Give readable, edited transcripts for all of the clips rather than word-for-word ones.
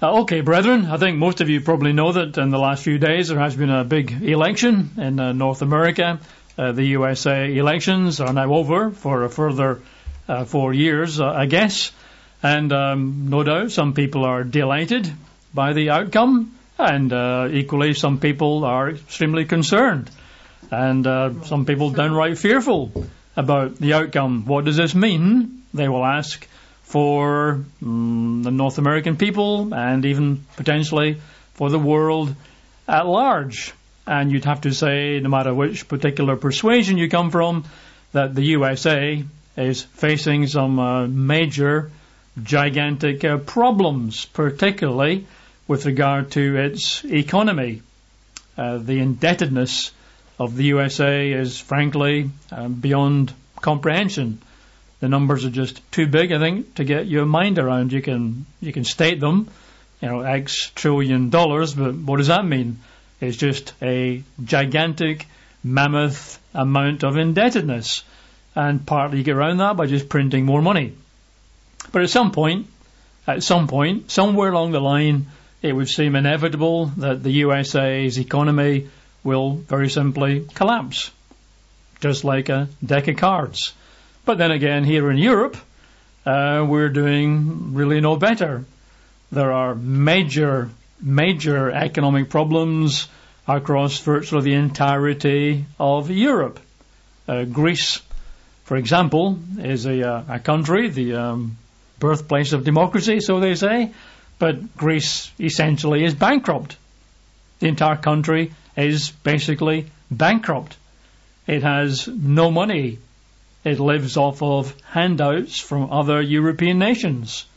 Okay, brethren, I think most of you probably know that in the last few days there has been a big election in North America. The USA elections are now over for a further 4 years, I guess. And no doubt some people are delighted by the outcome, and equally some people are extremely concerned. And some people downright fearful about the outcome. What does this mean? They will ask for the North American people and even potentially for the world at large. And you'd have to say, no matter which particular persuasion you come from, that the USA is facing some major, gigantic problems, particularly with regard to its economy. The indebtedness of the USA is frankly beyond comprehension. The numbers are just too big, I think, to get your mind around. You can state them, X trillion dollars, but what does that mean? It's just a gigantic, mammoth amount of indebtedness. And partly you get around that by just printing more money. But at some point, somewhere along the line, it would seem inevitable that the USA's economy will very simply collapse, just like a deck of cards. But then again, here in Europe, we're doing really no better. There are major economic problems across virtually the entirety of Europe. Greece, for example, is a country, the birthplace of democracy, so they say, but Greece essentially is bankrupt. The entire country is basically bankrupt. It has no money. It lives off of handouts from other European nations.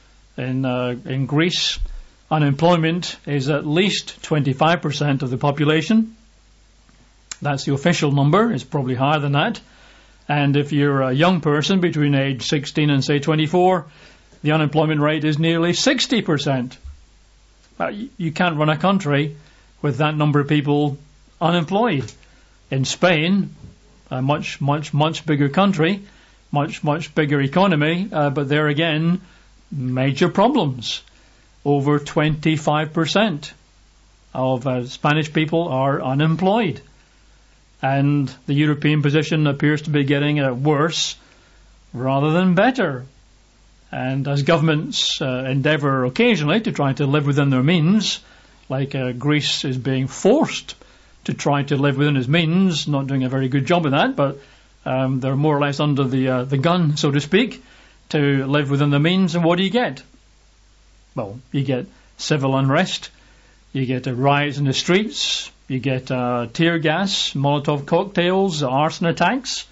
In Greece, unemployment is at least 25% of the population. That's the official number. It's probably higher than that. And if you're a young person between age 16 and, say, 24, the unemployment rate is nearly 60%. You can't run a country with that number of people unemployed. In Spain, a much bigger country, much bigger economy, but there again, major problems. Over 25% of Spanish people are unemployed. And the European position appears to be getting worse rather than better. And as governments endeavour occasionally to try to live within their means, like Greece is being forced to try to live within its means, not doing a very good job of that, but they're more or less under the gun, so to speak, to live within their means. And what do you get? Well, you get civil unrest, you get riots in the streets, you get tear gas, Molotov cocktails, arson attacks.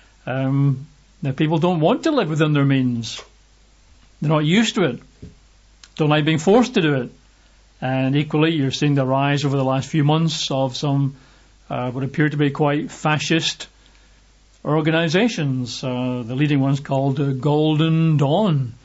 The people don't want to live within their means. They're not used to it. Don't like being forced to do it. And equally, you're seeing the rise over the last few months of some what appear to be quite fascist organizations. The leading one's called Golden Dawn.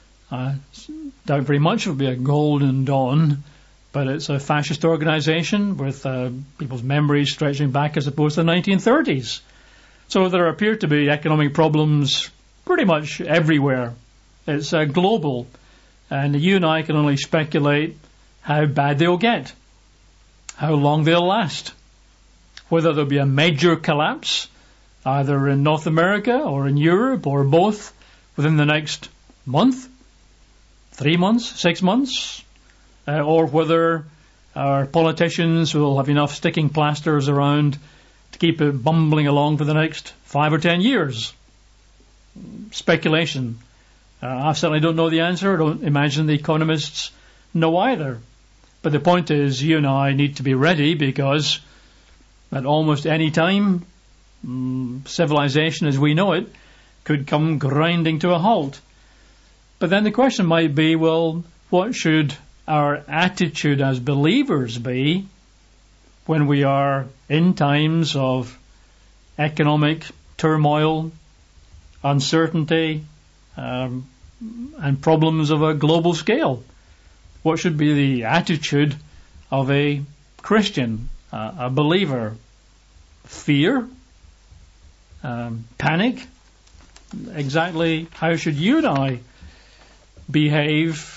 Doubt very much it will be a Golden Dawn, but it's a fascist organization with people's memories stretching back, I suppose, to the 1930s. So there appear to be economic problems pretty much everywhere. It's global, and you and I can only speculate how bad they'll get, how long they'll last, whether there'll be a major collapse, either in North America or in Europe or both, within the next month, 3 months, 6 months, or whether our politicians will have enough sticking plasters around to keep it bumbling along for the next 5 or 10 years. Speculation. I certainly don't know the answer. I don't imagine the economists know either. But the point is, you and I need to be ready, because at almost any time, civilization as we know it could come grinding to a halt. But then the question might be, well, what should our attitude as believers be when we are in times of economic turmoil, uncertainty, and problems of a global scale? What should be the attitude of a Christian, a believer? Fear? Panic? Exactly how should you and I behave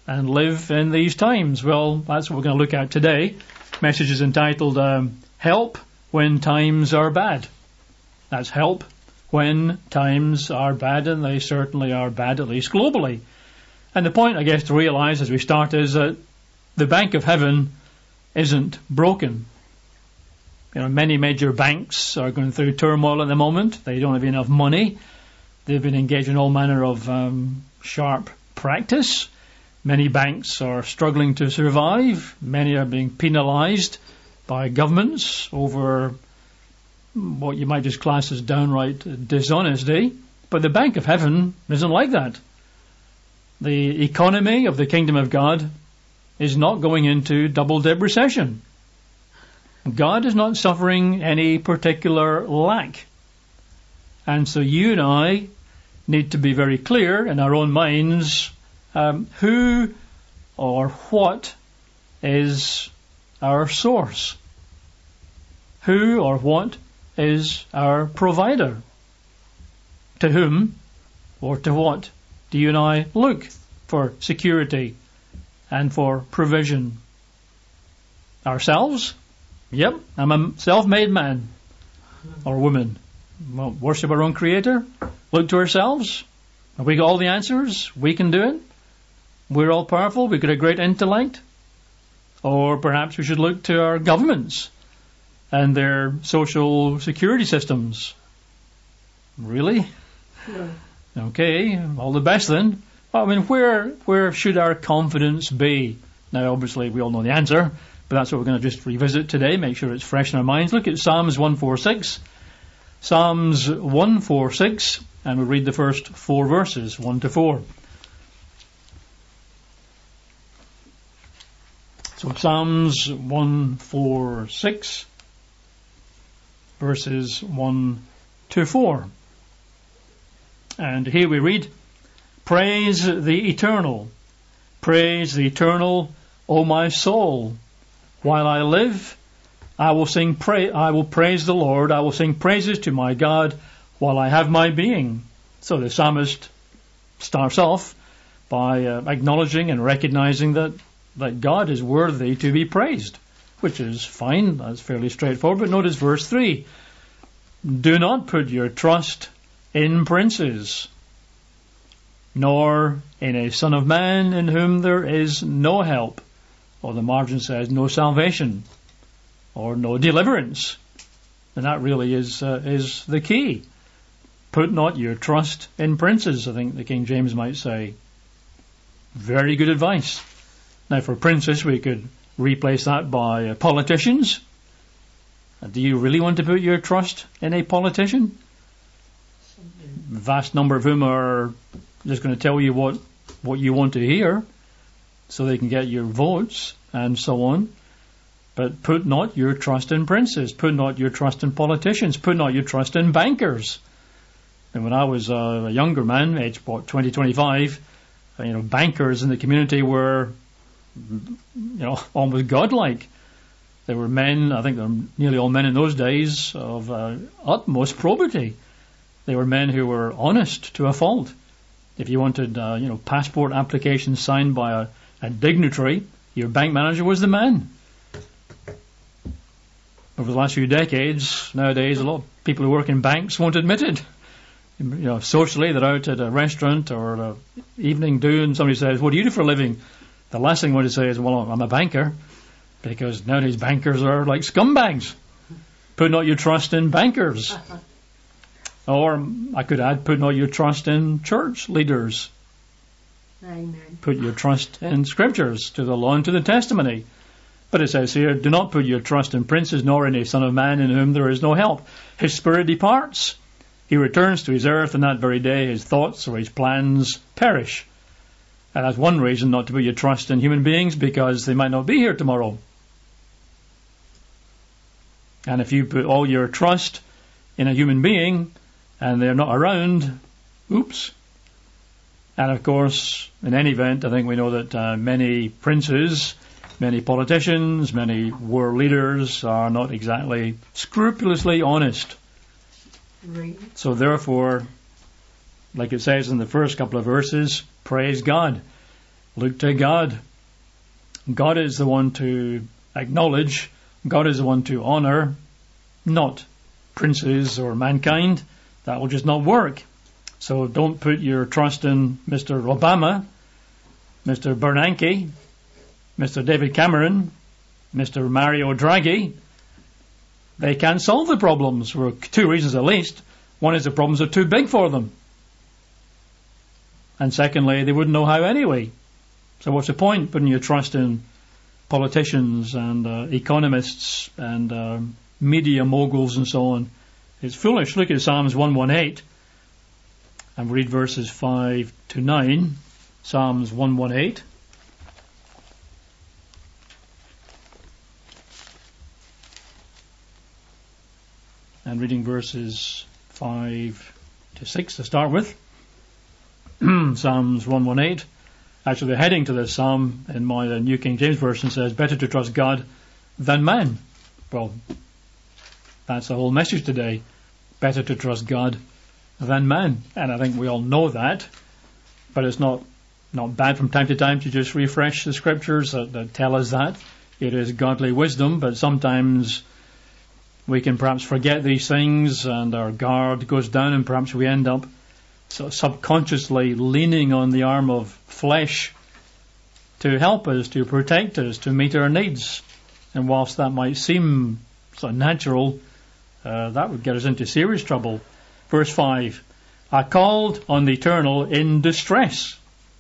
and live in these times? Well, that's what we're going to look at today. Message is entitled Help When Times Are Bad. That's help when times are bad, and they certainly are bad, at least globally. And the point, I guess, to realize as we start is that the Bank of Heaven isn't broken. Many major banks are going through turmoil at the moment. They don't have enough money. They've been engaged in all manner of sharp practice. Many banks are struggling to survive. Many are being penalized by governments over what you might just class as downright dishonesty. But the Bank of Heaven isn't like that. The economy of the kingdom of God is not going into double-dip recession. God is not suffering any particular lack. And so you and I need to be very clear in our own minds who or what is our source. Who or what is our provider? To whom or to what do you and I look for security and for provision? Ourselves? Yep, I'm a self-made man or woman. Well, worship our own Creator? Look to ourselves? Have we got all the answers? We can do it? We're all powerful? We've got a great intellect? Or perhaps we should look to our governments and their social security systems. Really? No. Okay, all the best then. Well, I mean, where should our confidence be? Now, obviously, we all know the answer, but that's what we're going to just revisit today, make sure it's fresh in our minds. Look at Psalms 146. Psalms 146, and we'll read the first 4 verses, 1 to 4. So Psalms 146, verses 1 to 4. And here we read, Praise the Eternal, O my soul. While I live, I will praise the Lord. I will sing praises to my God while I have my being. So the psalmist starts off by acknowledging and recognizing that God is worthy to be praised, which is fine. That's fairly straightforward. But notice verse 3. Do not put your trust in princes, nor in a son of man in whom there is no help. Or the margin says no salvation or no deliverance. And that really is the key. Put not your trust in princes, I think the King James might say. Very good advice. Now for princes we could replace that by politicians. Do you really want to put your trust in a politician? The vast number of whom are just going to tell you what you want to hear, so they can get your votes and so on. But put not your trust in princes. Put not your trust in politicians. Put not your trust in bankers. And when I was a younger man, age 20, 25, bankers in the community were, almost godlike. They were men, I think they were nearly all men in those days, of utmost probity. They were men who were honest to a fault. If you wanted, passport applications signed by a dignitary, your bank manager was the man. Over the last few decades, nowadays, a lot of people who work in banks won't admit it. Socially, they're out at a restaurant or an evening do, and somebody says, what do you do for a living? The last thing I want to say is, well, I'm a banker, because nowadays bankers are like scumbags. Put not your trust in bankers. Or I could add, put not your trust in church leaders. Amen. Put your trust in scriptures, to the law and to the testimony. But it says here, do not put your trust in princes, nor in a son of man in whom there is no help. His spirit departs. He returns to his earth, and that very day his thoughts or his plans perish. And that's one reason not to put your trust in human beings, because they might not be here tomorrow. And if you put all your trust in a human being, and they're not around, oops. And of course, in any event, I think we know that many princes, many politicians, many world leaders are not exactly scrupulously honest. Right. So therefore, like it says in the first couple of verses, praise God. Look to God. God is the one to acknowledge. God is the one to honor, not princes or mankind. That will just not work. So don't put your trust in Mr. Obama, Mr. Bernanke, Mr. David Cameron, Mr. Mario Draghi. They can't solve the problems for two reasons at least. One is the problems are too big for them. And secondly, they wouldn't know how anyway. So what's the point putting your trust in politicians and economists and media moguls and so on? It's foolish. Look at Psalms 118 and read verses 5 to 9. Psalms 118. And reading verses 5 to 6 to start with. Psalms 118. Actually, the heading to this psalm in my New King James Version says, better to trust God than man. Well, that's the whole message today. Better to trust God than man. And I think we all know that. But it's not bad from time to time to just refresh the scriptures that tell us that. It is godly wisdom, but sometimes we can perhaps forget these things and our guard goes down and perhaps we end up so subconsciously leaning on the arm of flesh to help us, to protect us, to meet our needs. And whilst that might seem so natural, that would get us into serious trouble. Verse 5, I called on the Eternal in distress.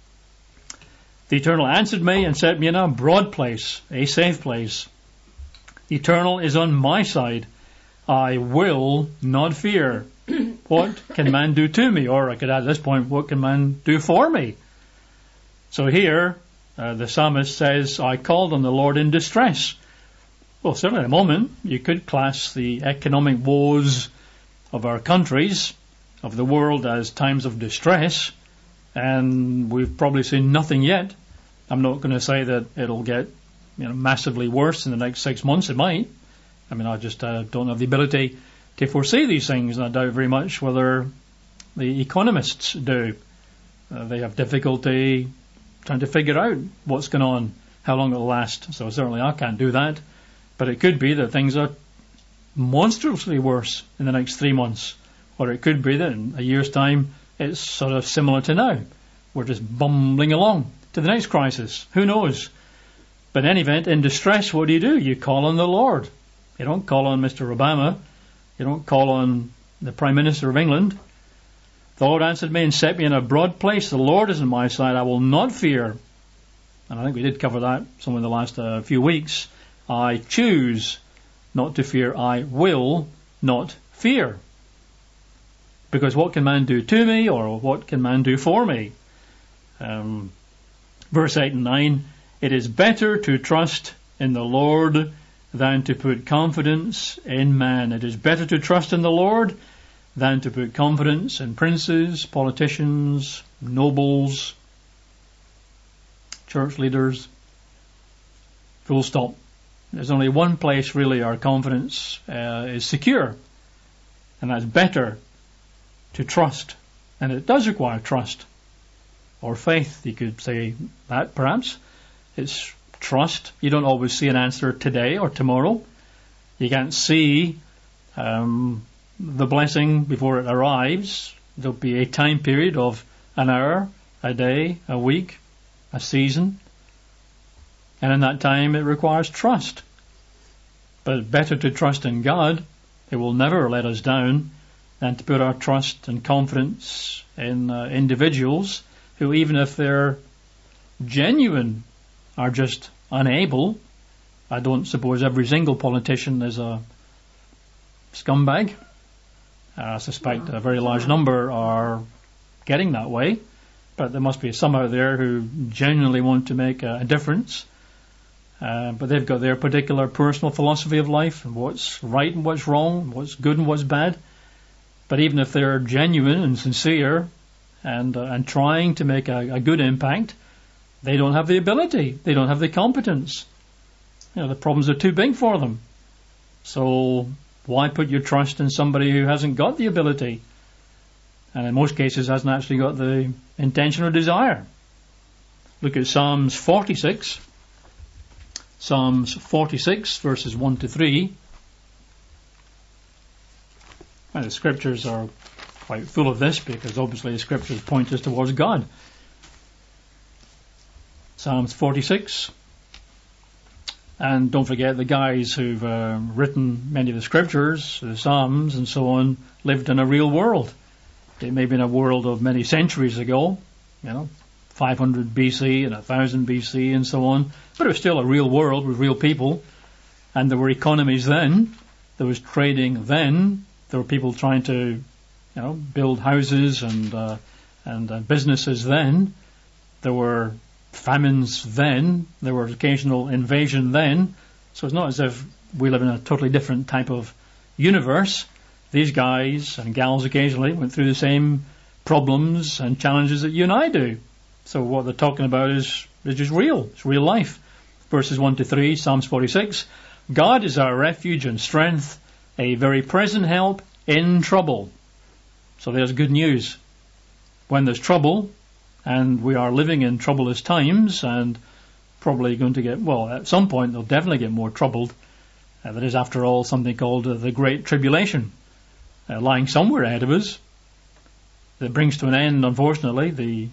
The Eternal answered me and set me in a broad place, a safe place. The Eternal is on my side. I will not fear. What can man do to me? Or I could add at this point, what can man do for me? So here, the psalmist says, I called on the Lord in distress. Well, certainly at the moment, you could class the economic woes of our countries, of the world, as times of distress. And we've probably seen nothing yet. I'm not going to say that it'll get massively worse in the next 6 months. It might. I mean, I just don't have the ability to foresee these things, and I doubt very much whether the economists do. They have difficulty trying to figure out what's going on, how long it'll last. So certainly I can't do that. But it could be that things are monstrously worse in the next 3 months. Or it could be that in a year's time it's sort of similar to now. We're just bumbling along to the next crisis. Who knows? But in any event, in distress, what do? You call on the Lord. You don't call on Mr. Obama. You don't call on the Prime Minister of England. The Lord answered me and set me in a broad place. The Lord is on my side. I will not fear. And I think we did cover that some in the last few weeks. I choose not to fear. I will not fear. Because what can man do to me, or what can man do for me? Verse 8 and 9, it is better to trust in the Lord than to put confidence in man. It is better to trust in the Lord than to put confidence in princes, politicians, nobles, church leaders. Full stop. There's only one place really our confidence is secure, and that's better to trust. And it does require trust, or faith, you could say that perhaps. It's trust. You don't always see an answer today or tomorrow. You can't see the blessing before it arrives. There'll be a time period of an hour, a day, a week, a season. And in that time it requires trust. But it's better to trust in God, who will never let us down, than to put our trust and confidence in individuals who, even if they're genuine, are just unable. I don't suppose every single politician is a scumbag. I suspect a very large number are getting that way, but there must be some out there who genuinely want to make a difference. But they've got their particular personal philosophy of life, and what's right and what's wrong, what's good and what's bad. But even if they're genuine and sincere and trying to make a good impact, they don't have the ability. They don't have the competence. The problems are too big for them. So why put your trust in somebody who hasn't got the ability, and in most cases hasn't actually got the intention or desire? Look at Psalms 46. Psalms 46, verses 1 to 3. And the scriptures are quite full of this, because obviously the scriptures point us towards God. Psalms 46. And don't forget, the guys who've written many of the scriptures, the Psalms and so on, lived in a real world. It may have been a world of many centuries ago, 500 BC and 1000 BC and so on, but it was still a real world with real people. And there were economies then, there was trading then, there were people trying to build houses and businesses then. There were famines then. There were occasional invasion then. So it's not as if we live in a totally different type of universe. These guys and gals occasionally went through the same problems and challenges that you and I do. So what they're talking about is just real. It's real life. Verses 1 to 3, Psalms 46. God is our refuge and strength, a very present help in trouble. So there's good news. When there's trouble, and we are living in troublous times, and probably going to get, at some point they'll definitely get more troubled. There is, after all, something called the Great Tribulation, lying somewhere ahead of us, that brings to an end, unfortunately,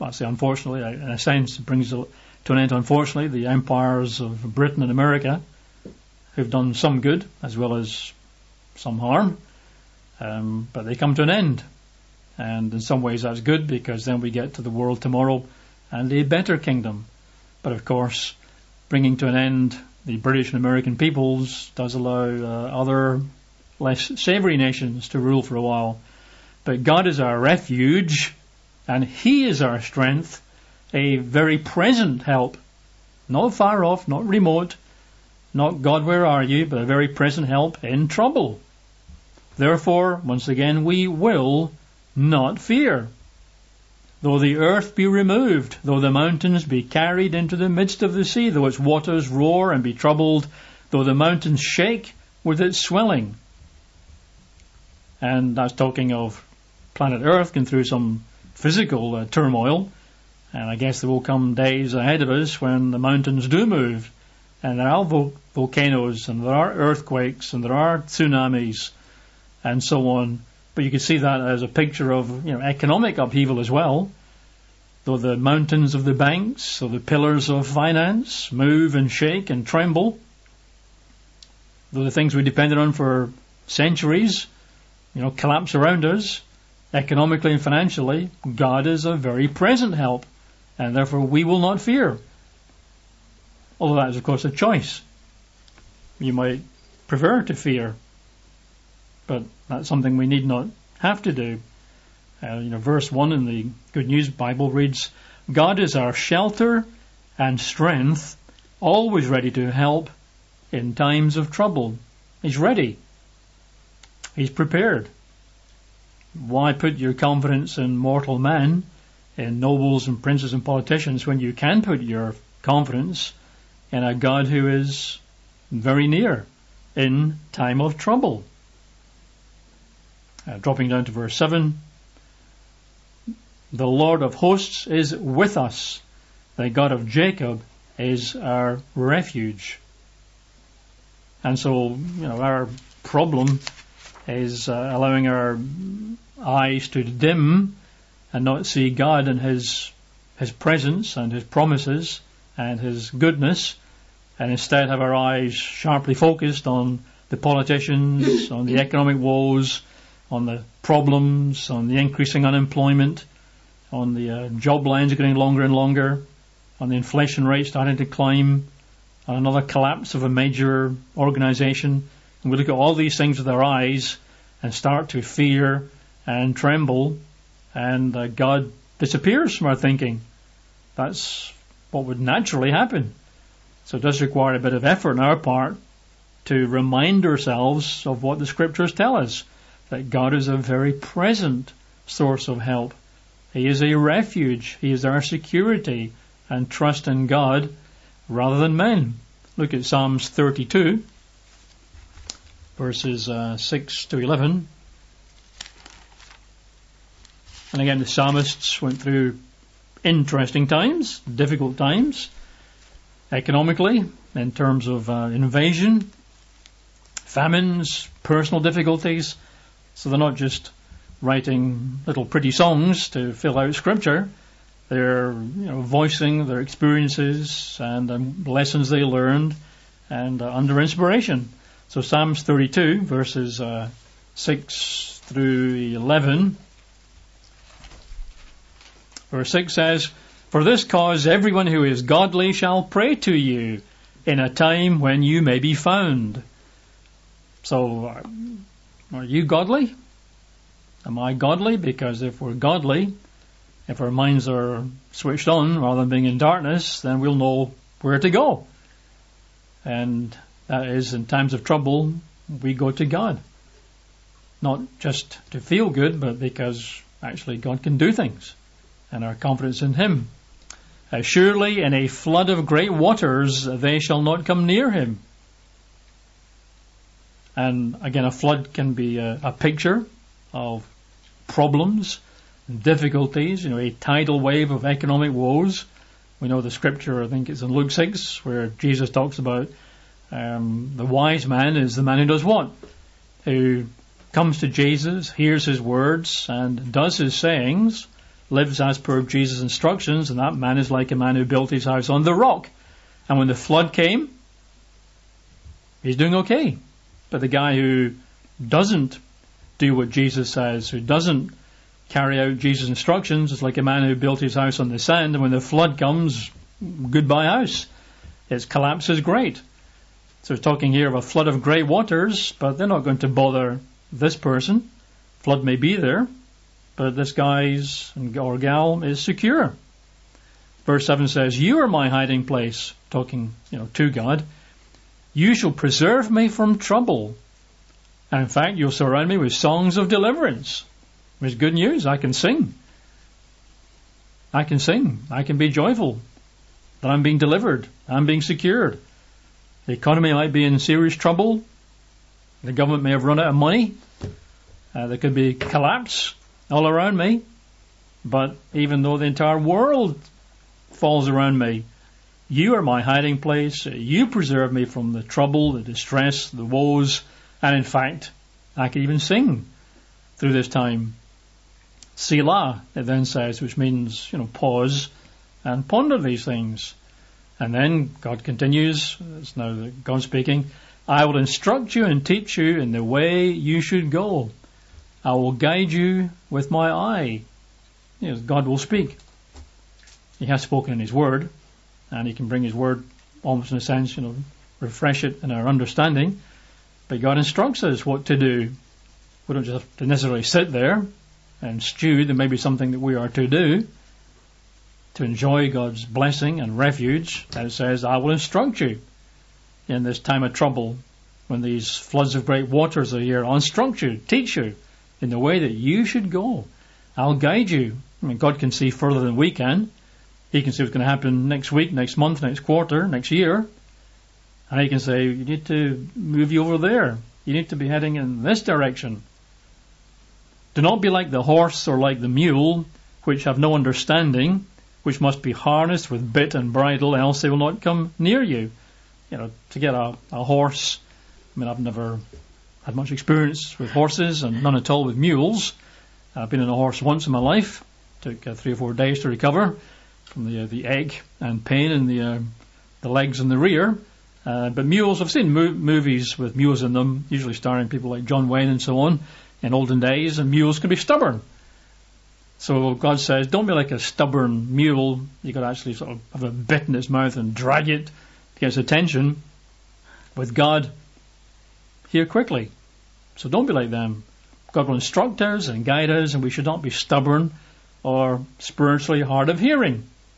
in a sense, it brings to an end, unfortunately, the empires of Britain and America, who've done some good as well as some harm, but they come to an end. And in some ways that's good, because then we get to the world tomorrow and a better kingdom. But of course, bringing to an end the British and American peoples does allow other less savoury nations to rule for a while. But God is our refuge, and He is our strength, a very present help. Not far off, not remote, not God where are you, but a very present help in trouble. Therefore, once again, we will not fear. Though the earth be removed, though the mountains be carried into the midst of the sea, though its waters roar and be troubled, though the mountains shake with its swelling. And that's talking of planet Earth going through some physical turmoil. And I guess there will come days ahead of us when the mountains do move. And there are volcanoes, and there are earthquakes, and there are tsunamis, and so on. But you can see that as a picture of economic upheaval as well. Though the mountains of the banks, or the pillars of finance, move and shake and tremble, though the things we depended on for centuries, collapse around us, economically and financially, God is a very present help, and therefore we will not fear. Although that is, of course, a choice. You might prefer to fear, but that's something we need not have to do. Verse 1 in the Good News Bible reads, God is our shelter and strength, always ready to help in times of trouble. He's ready. He's prepared. Why put your confidence in mortal man, in nobles and princes and politicians, when you can put your confidence in a God who is very near in time of trouble? Dropping down to verse 7, the Lord of hosts is with us. The God of Jacob is our refuge. And so, our problem is allowing our eyes to dim and not see God and His presence and His promises and His goodness, and instead have our eyes sharply focused on the politicians, on the economic woes, on the problems, on the increasing unemployment, on the job lines getting longer and longer, on the inflation rate starting to climb, on another collapse of a major organization. And we look at all these things with our eyes and start to fear and tremble, and God disappears from our thinking. That's what would naturally happen. So it does require a bit of effort on our part to remind ourselves of what the Scriptures tell us, that God is a very present source of help. He is a refuge. He is our security, and trust in God rather than men. Look at Psalms 32, verses 6 to 11. And again, the psalmists went through interesting times, difficult times, economically, in terms of invasion, famines, personal difficulties. So they're not just writing little pretty songs to fill out scripture. They're voicing their experiences and lessons they learned and under inspiration. So Psalms 32 verses 6 through 11. Verse 6 says, "For this cause everyone who is godly shall pray to you in a time when you may be found." So, are you godly? Am I godly? Because if we're godly, if our minds are switched on rather than being in darkness, then we'll know where to go. And that is, in times of trouble, we go to God. Not just to feel good, but because actually God can do things. And our confidence in Him. "Surely in a flood of great waters they shall not come near Him." And again, a flood can be a picture of problems, difficulties, a tidal wave of economic woes. We know the scripture, I think it's in Luke 6, where Jesus talks about the wise man is the man who does what? Who comes to Jesus, hears His words, and does His sayings, lives as per Jesus' instructions, and that man is like a man who built his house on the rock. And when the flood came, he's doing okay. But the guy who doesn't do what Jesus says, who doesn't carry out Jesus' instructions, is like a man who built his house on the sand, and when the flood comes, goodbye house. Its collapse is great. So we're talking here of a flood of great waters, but they're not going to bother this person. Flood may be there, but this guy's or gal is secure. Verse 7 says, "You are my hiding place," talking, to God. "You shall preserve me from trouble. And in fact, you'll surround me with songs of deliverance." There's good news. I can sing. I can be joyful that I'm being delivered. I'm being secured. The economy might be in serious trouble. The government may have run out of money. There could be collapse all around me. But even though the entire world falls around me, you are my hiding place. You preserve me from the trouble, the distress, the woes. And in fact, I can even sing through this time. Selah, it then says, which means, pause and ponder these things. And then God continues, it's now God speaking, "I will instruct you and teach you in the way you should go. I will guide you with my eye." God will speak. He has spoken in His Word, and He can bring His Word almost in a sense, refresh it in our understanding. But God instructs us what to do. We don't just have to necessarily sit there and stew. There may be something that we are to do to enjoy God's blessing and refuge. And it says, "I will instruct you in this time of trouble, when these floods of great waters are here. I'll instruct you, teach you in the way that you should go. I'll guide you." God can see further than we can. He can see what's going to happen next week, next month, next quarter, next year. And He can say, "You need to move you over there. You need to be heading in this direction. Do not be like the horse or like the mule, which have no understanding, which must be harnessed with bit and bridle, else they will not come near you." To get a horse, I've never had much experience with horses and none at all with mules. I've been on a horse once in my life. Took 3 or 4 days to recover from the ache and pain in the legs and the rear. But mules, I've seen movies with mules in them, usually starring people like John Wayne and so on, in olden days, and mules can be stubborn. So God says, don't be like a stubborn mule. You've got to actually sort of have a bit in its mouth and drag it to get its attention. With God, hear quickly. So don't be like them. God will instruct us and guide us, and we should not be stubborn or spiritually hard of hearing.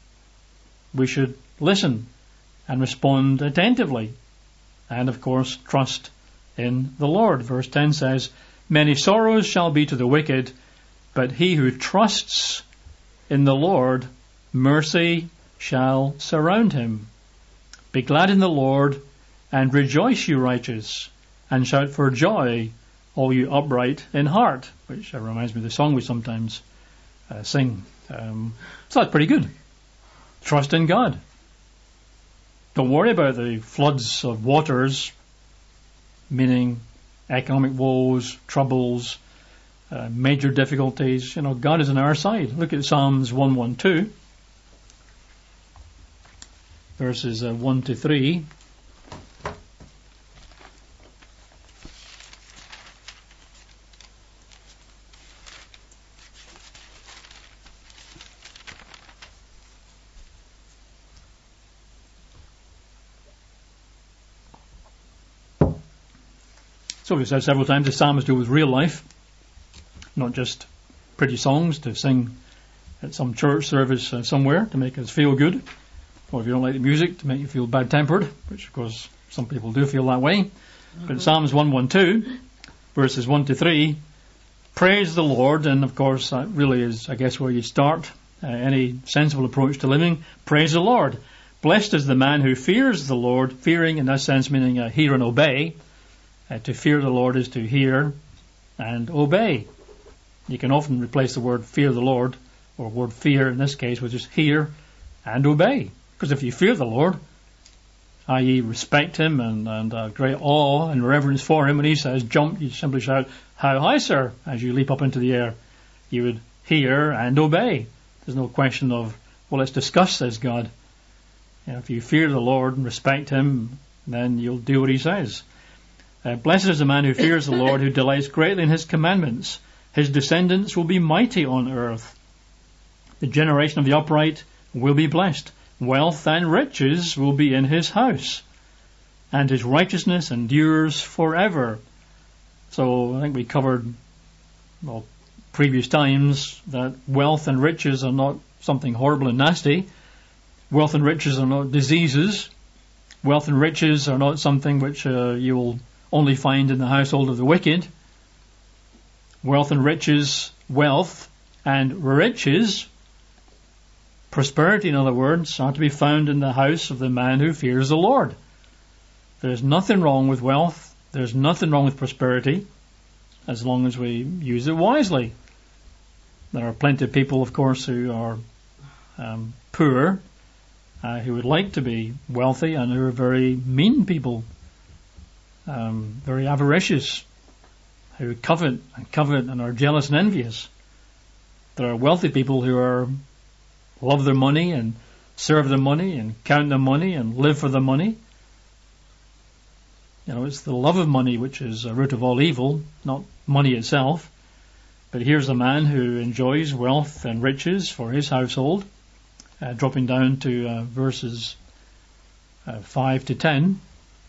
We should listen and respond attentively. And of course, trust in the Lord. Verse 10 says, "Many sorrows shall be to the wicked, but he who trusts in the Lord, mercy shall surround him. Be glad in the Lord, and rejoice, you righteous, and shout for joy, all you upright in heart," which reminds me of the song we sometimes sing. So that's pretty good. Trust in God. Don't worry about the floods of waters, meaning economic woes, troubles, major difficulties. God is on our side. Look at Psalms 112, verses 1 to 3. So we've said several times the psalms do with real life, not just pretty songs to sing at some church service somewhere to make us feel good, or if you don't like the music, to make you feel bad-tempered, which of course some people do feel that way. But Psalms 112, verses 1 to 3, praise the Lord, and of course that really is, I guess, where you start any sensible approach to living. Praise the Lord. Blessed is the man who fears the Lord, fearing in that sense meaning hear and obey. To fear the Lord is to hear and obey. You can often replace the word fear the Lord, or word fear in this case, with just hear and obey. Because if you fear the Lord, i.e. respect Him and great awe and reverence for Him, when He says jump, you simply shout, how high, sir, as you leap up into the air. You would hear and obey. There's no question of, well, let's discuss this, God. If you fear the Lord and respect Him, then you'll do what He says. Blessed is the man who fears the Lord, who delights greatly in His commandments. His descendants will be mighty on earth. The generation of the upright will be blessed. Wealth and riches will be in his house, and his righteousness endures forever. So I think we covered, previous times, that wealth and riches are not something horrible and nasty. Wealth and riches are not diseases. Wealth and riches are not something which you will only find in the household of the wicked. Wealth and riches, wealth and riches, prosperity in other words, are to be found in the house of the man who fears the Lord. There's nothing wrong with wealth. There's nothing wrong with prosperity, as long as we use it wisely. There are plenty of people, of course, who are poor, who would like to be wealthy, and who are very mean people. Very avaricious, who covet and are jealous and envious. There are wealthy people who love their money and serve their money and count their money and live for their money. It's the love of money which is a root of all evil, not money itself. But here's a man who enjoys wealth and riches for his household. Dropping down to verses 5 to 10.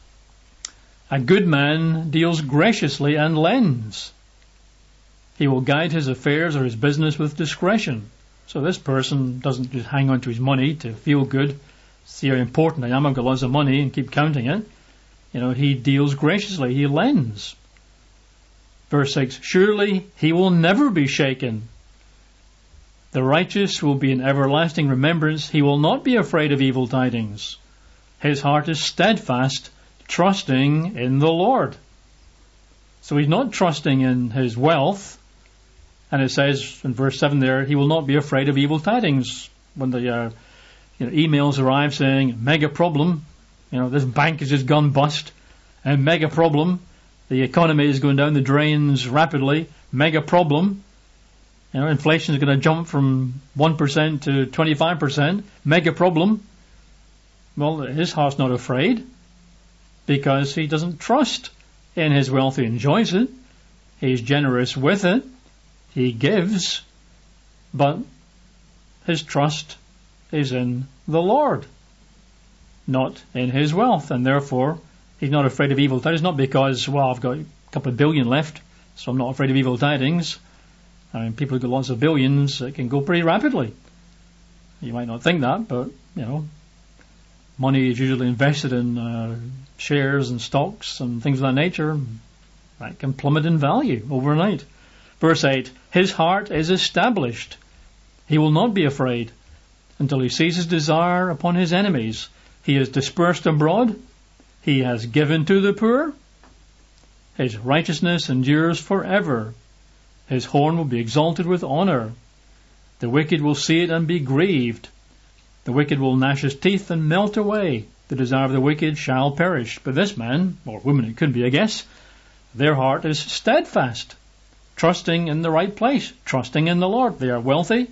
A good man deals graciously and lends. He will guide his affairs or his business with discretion. So this person doesn't just hang on to his money to feel good, see how important I am, I've got lots of money, and keep counting it. He deals graciously, he lends. Verse 6, surely he will never be shaken. The righteous will be in everlasting remembrance. He will not be afraid of evil tidings. His heart is steadfast, trusting in the Lord. So he's not trusting in his wealth. And it says in verse 7 there, he will not be afraid of evil tidings. When the emails arrive saying, mega problem, this bank has just gone bust, and mega problem, the economy is going down the drains rapidly, mega problem, inflation is going to jump from 1% to 25%, mega problem. Well, his heart's not afraid, because he doesn't trust in his wealth. He enjoys it. He's generous with it. He gives. But his trust is in the Lord, not in his wealth. And therefore, he's not afraid of evil tidings. Not because, I've got a couple of billion left, so I'm not afraid of evil tidings. People who've got lots of billions, it can go pretty rapidly. You might not think that, but, money is usually invested in shares and stocks and things of that nature. That can plummet in value overnight. Verse 8, his heart is established. He will not be afraid until he sees his desire upon his enemies. He is dispersed abroad. He has given to the poor. His righteousness endures forever. His horn will be exalted with honor. The wicked will see it and be grieved. The wicked will gnash his teeth and melt away. The desire of the wicked shall perish. But this man, or woman it could be, I guess, their heart is steadfast, trusting in the right place, trusting in the Lord. They are wealthy,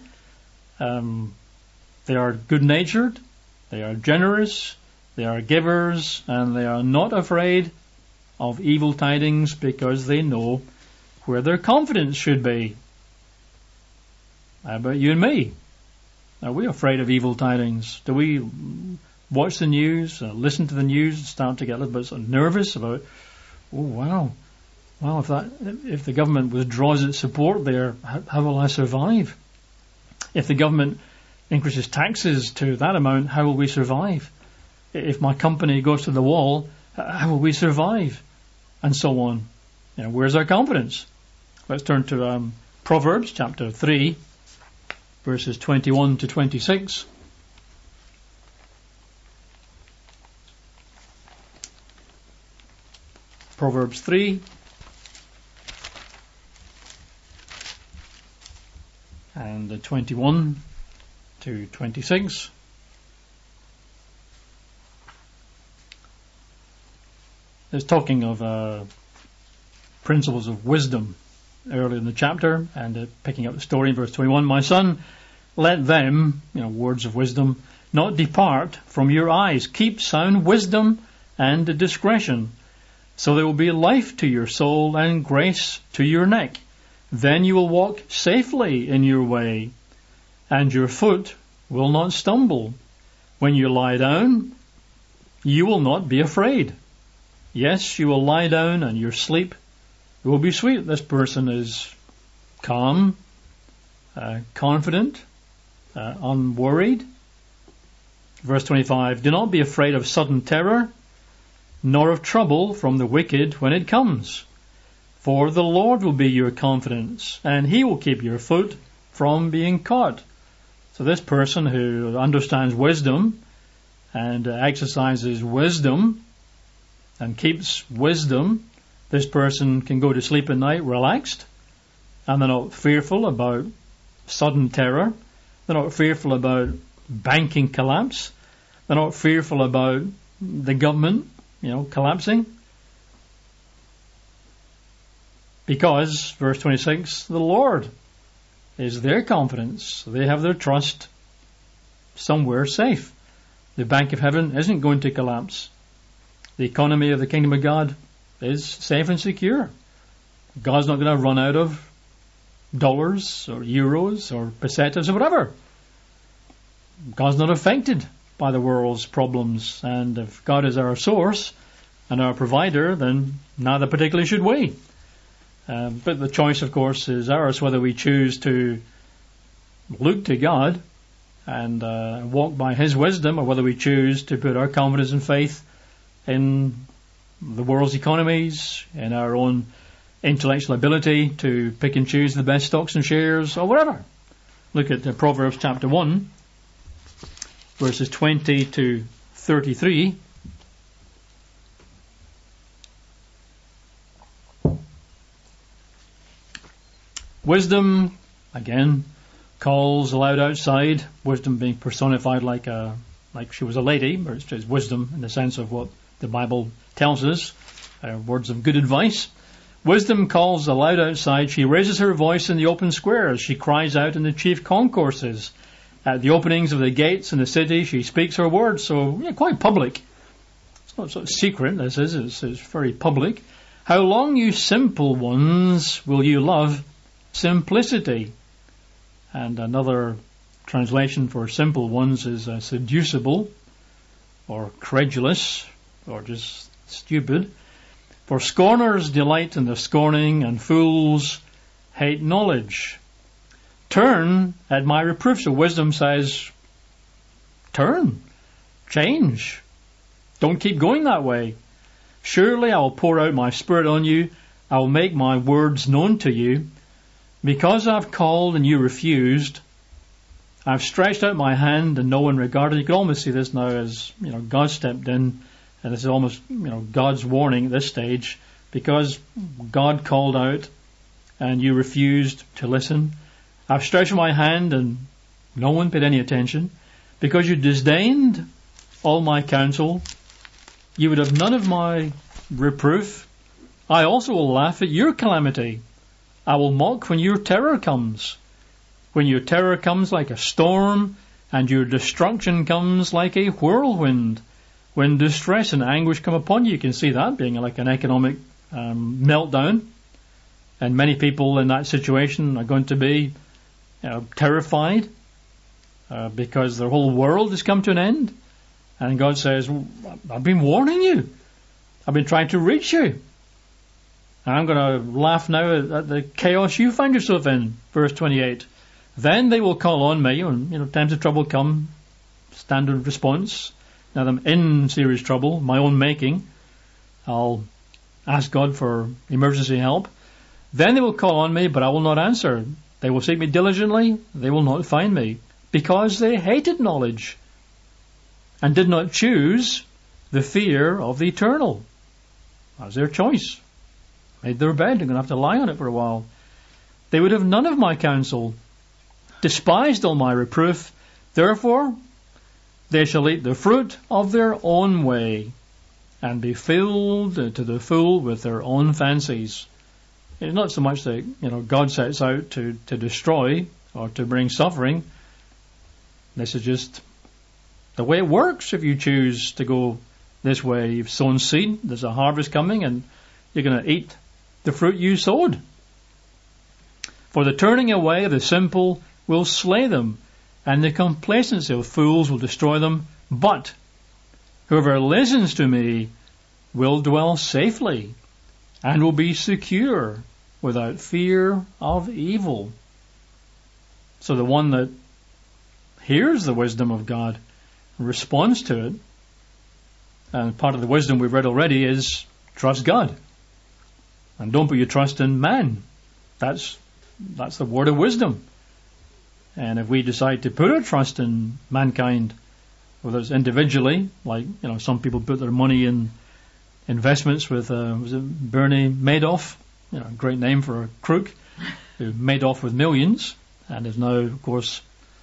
they are good-natured, they are generous, they are givers, and they are not afraid of evil tidings because they know where their confidence should be. How about you and me? Are we afraid of evil tidings? Do we watch the news, listen to the news, and start to get a little bit sort of nervous about, oh wow, if the government withdraws its support there, how will I survive? If the government increases taxes to that amount, how will we survive? If my company goes to the wall, how will we survive? And so on. Where's our confidence? Let's turn to Proverbs chapter 3, verses 21 to 26. Proverbs 3 and 21 to 26. It's talking of principles of wisdom early in the chapter, and picking up the story in verse 21. My son, let them, words of wisdom, not depart from your eyes. Keep sound wisdom and discretion, so there will be life to your soul and grace to your neck. Then you will walk safely in your way, and your foot will not stumble. When you lie down, you will not be afraid. Yes, you will lie down, and your sleep will be sweet. This person is calm, confident, unworried. Verse 25, do not be afraid of sudden terror, nor of trouble from the wicked when it comes. For the Lord will be your confidence, and he will keep your foot from being caught. So this person who understands wisdom and exercises wisdom and keeps wisdom, this person can go to sleep at night relaxed, and they're not fearful about sudden terror. They're not fearful about banking collapse. They're not fearful about the government, collapsing. Because, verse 26, the Lord is their confidence. They have their trust somewhere safe. The bank of heaven isn't going to collapse. The economy of the kingdom of God is safe and secure. God's not going to run out of dollars or euros or pesetas or whatever. God's not affected by the world's problems. And if God is our source and our provider, then neither particularly should we. But the choice, of course, is ours, whether we choose to look to God and walk by his wisdom, or whether we choose to put our confidence and faith in the world's economies, in our own intellectual ability to pick and choose the best stocks and shares, or whatever. Look at Proverbs chapter 1, verses 20 to 33. Wisdom, again, calls aloud outside. Wisdom being personified like she was a lady, but it's just wisdom in the sense of what the Bible tells us, words of good advice. Wisdom calls aloud outside. She raises her voice in the open squares. She cries out in the chief concourses. At the openings of the gates in the city, she speaks her words. So, quite public. It's not sort of secret, this is. It's very public. How long, you simple ones, will you love simplicity? And another translation for simple ones is seducible, or credulous, or just stupid. For scorners delight in the scorning, and fools hate knowledge. Turn at my reproof. So wisdom says, turn, change. Don't keep going that way. Surely I will pour out my spirit on you. I will make my words known to you. Because I've called and you refused, I've stretched out my hand and no one regarded. You can almost see this now as, God stepped in, and this is almost, God's warning at this stage, because God called out and you refused to listen. I've stretched my hand and no one paid any attention. Because you disdained all my counsel, you would have none of my reproof. I also will laugh at your calamity. I will mock when your terror comes. When your terror comes like a storm, and your destruction comes like a whirlwind. When distress and anguish come upon you, you can see that being like an economic meltdown. And many people in that situation are going to be terrified because their whole world has come to an end. And God says, I've been warning you. I've been trying to reach you. And I'm going to laugh now at the chaos you find yourself in. Verse 28. Then they will call on me when times of trouble come. Standard response. Now I'm in serious trouble, my own making. I'll ask God for emergency help. Then they will call on me, but I will not answer. They will seek me diligently. They will not find me, because they hated knowledge and did not choose the fear of the eternal. That was their choice. Made their bed. They're going to have to lie on it for a while. They would have none of my counsel, despised all my reproof. Therefore, they shall eat the fruit of their own way and be filled to the full with their own fancies. It's not so much that God sets out to destroy or to bring suffering. This is just the way it works. If you choose to go this way, you've sown seed, there's a harvest coming, and you're going to eat the fruit you sowed. For the turning away of the simple will slay them, and the complacency of fools will destroy them. But whoever listens to me will dwell safely and will be secure without fear of evil. So the one that hears the wisdom of God responds to it, and part of the wisdom we've read already is trust God. And don't put your trust in man. That's the word of wisdom. And if we decide to put our trust in mankind, whether it's individually, like some people put their money in investments with was it Bernie Madoff, great name for a crook, who made off with millions and is now, of course,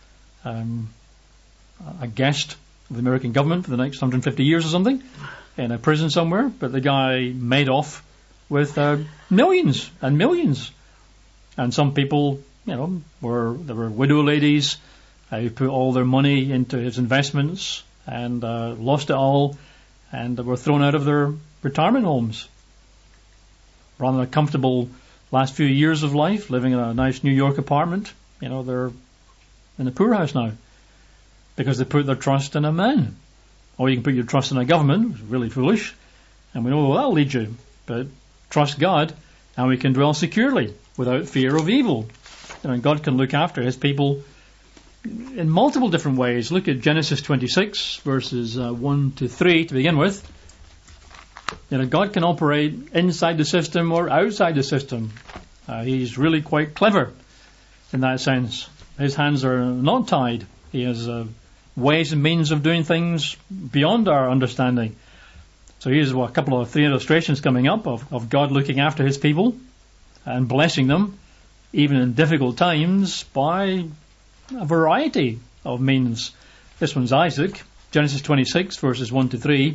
a guest of the American government for the next 150 years or something in a prison somewhere. But the guy made off with millions and millions. And some people, there were widow ladies who put all their money into his investments and lost it all, and were thrown out of their retirement homes. Rather than a comfortable last few years of life, living in a nice New York apartment, they're in a poorhouse now because they put their trust in a man. Or you can put your trust in a government, which is really foolish, and we know where that'll lead you. But trust God, and we can dwell securely without fear of evil. God can look after His people in multiple different ways. Look at Genesis 26, verses 1 to 3 to begin with. God can operate inside the system or outside the system. He's really quite clever in that sense. His hands are not tied. He has ways and means of doing things beyond our understanding. So here's a couple of 3 illustrations coming up of God looking after His people and blessing them, even in difficult times, by a variety of means. This one's Isaac, Genesis 26, verses 1 to 3.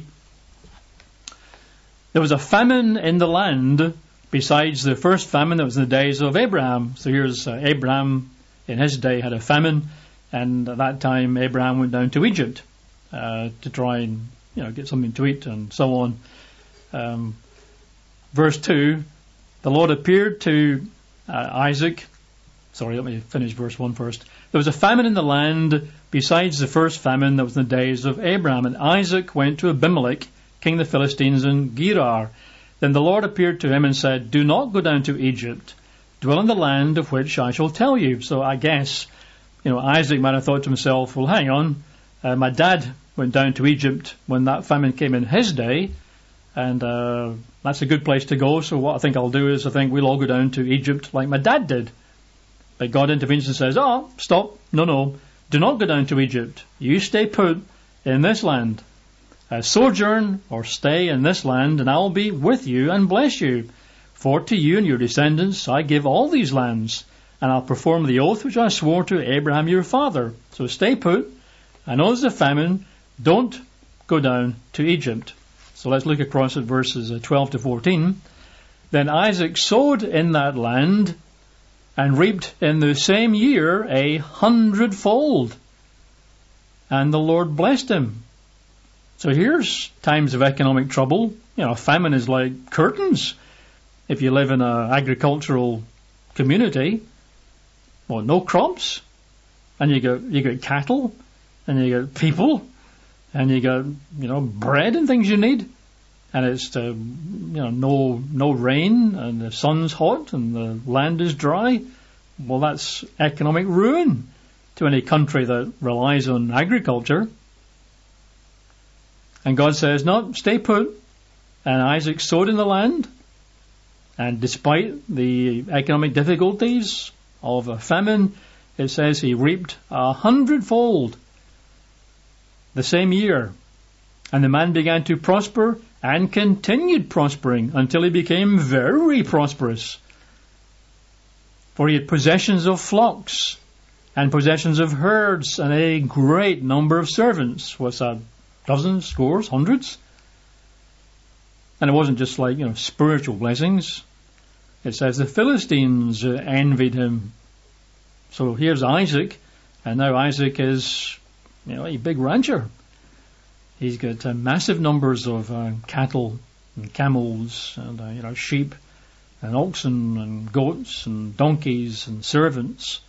There was a famine in the land besides the first famine that was in the days of Abraham. So here's Abraham in his day had a famine, and at that time Abraham went down to Egypt to try and get something to eat and so on. Verse 2, the Lord appeared to Isaac. Sorry, let me finish verse 1 first. There was a famine in the land besides the first famine that was in the days of Abraham. And Isaac went to Abimelech, king of the Philistines, in Gerar. Then the Lord appeared to him and said, do not go down to Egypt. Dwell in the land of which I shall tell you. So I guess, Isaac might have thought to himself, well, hang on, my dad went down to Egypt when that famine came in his day, and that's a good place to go. So what I think I'll do is I think we'll all go down to Egypt like my dad did. But God intervenes and says, stop, no, do not go down to Egypt. You stay put in this land. Sojourn or stay in this land, and I'll be with you and bless you. For to you and your descendants I give all these lands, and I'll perform the oath which I swore to Abraham your father. So stay put. I know there's a famine. Don't go down to Egypt. So let's look across at verses 12 to 14. Then Isaac sowed in that land and reaped in the same year 100-fold. And the Lord blessed him. So here's times of economic trouble. Famine is like curtains. If you live in an agricultural community, well, no crops, and you got cattle, and you got people, and you got bread and things you need, and it's no rain, and the sun's hot, and the land is dry. Well, that's economic ruin to any country that relies on agriculture. And God says, no, stay put. And Isaac sowed in the land, and despite the economic difficulties of a famine, it says he reaped 100-fold the same year. And the man began to prosper and continued prospering until he became very prosperous. For he had possessions of flocks and possessions of herds and a great number of servants. What's that? Dozens, scores, hundreds? And it wasn't just like, spiritual blessings. It says the Philistines envied him. So here's Isaac, and now Isaac is, a big rancher. He's got massive numbers of cattle and camels and, sheep and oxen and goats and donkeys and servants.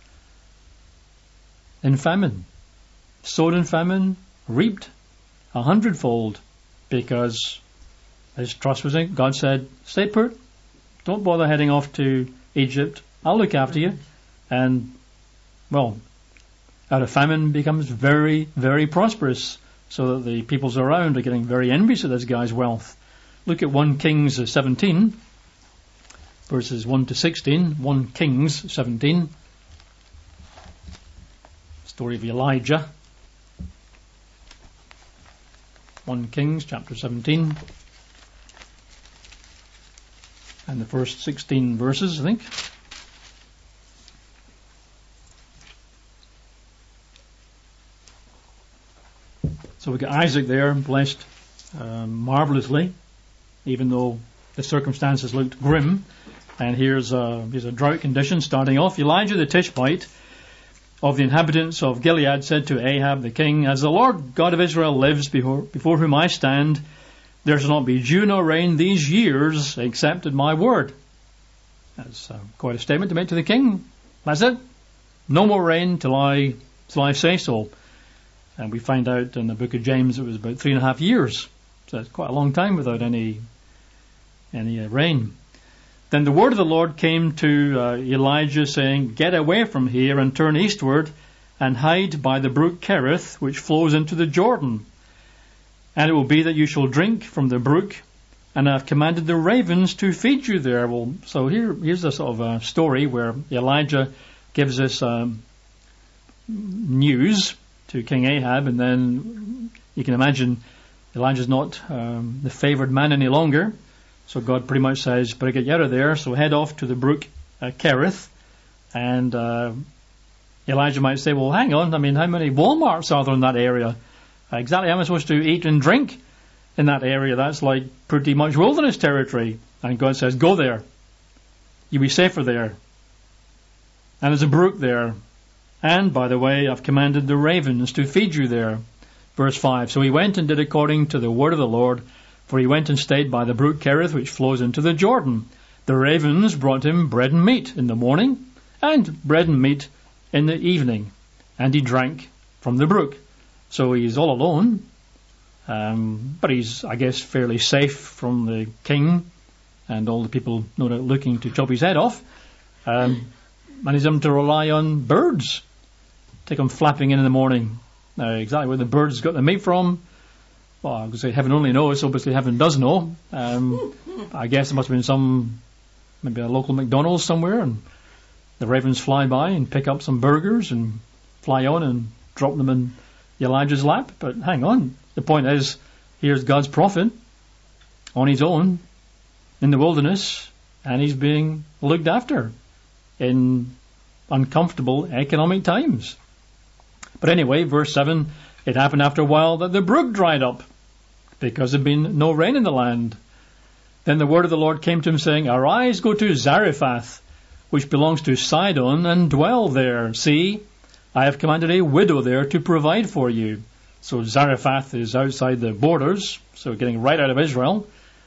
In famine. Sowed in famine, reaped 100-fold, because his trust was in God. Said, stay put, don't bother heading off to Egypt, I'll look after you. And, well, out of famine becomes very, very prosperous, so that the peoples around are getting very envious of this guy's wealth. Look at 1 Kings 17, verses 1 to 16. 1 Kings 17. Story of Elijah. 1 Kings chapter 17. And the first 16 verses, I think. So we've got Isaac there, blessed marvelously, even though the circumstances looked grim. And here's a drought condition starting off. Elijah the Tishbite of the inhabitants of Gilead said to Ahab the king, as the Lord God of Israel lives before whom I stand, there shall not be dew nor rain these years except at my word. That's quite a statement to make to the king. That's it. No more rain till I say so. And we find out in the book of James it was about 3.5 years. So that's quite a long time without any rain. Then the word of the Lord came to Elijah, saying, get away from here and turn eastward and hide by the brook Kerith, which flows into the Jordan. And it will be that you shall drink from the brook, and I have commanded the ravens to feed you there. Well, so here's a sort of a story where Elijah gives us news to King Ahab, and then you can imagine Elijah's not the favoured man any longer. So God pretty much says, better get you out of there, so head off to the brook Kerith. And Elijah might say, well, hang on, how many Walmarts are there in that area? Exactly how am I supposed to eat and drink in that area? That's like pretty much wilderness territory. And God says, go there. You'll be safer there. And there's a brook there. And, by the way, I've commanded the ravens to feed you there. Verse 5, so he went and did according to the word of the Lord, for he went and stayed by the brook Kerith, which flows into the Jordan. The ravens brought him bread and meat in the morning, and bread and meat in the evening, and he drank from the brook. So he's all alone, but he's, I guess, fairly safe from the king and all the people no doubt looking to chop his head off. And he's having to rely on birds to come flapping in the morning. Now, exactly where the birds got the meat from, well, I would say heaven only knows. Obviously, heaven does know. I guess it must have been maybe a local McDonald's somewhere, and the ravens fly by and pick up some burgers and fly on and drop them in Elijah's lap. But hang on, the point is, here's God's prophet on his own in the wilderness, and he's being looked after in uncomfortable economic times. But anyway, verse 7, it happened after a while that the brook dried up, because there had been no rain in the land. Then the word of the Lord came to him, saying, Arise, go to Zarephath, which belongs to Sidon, and dwell there. See, I have commanded a widow there to provide for you. So Zarephath is outside the borders, so getting right out of Israel,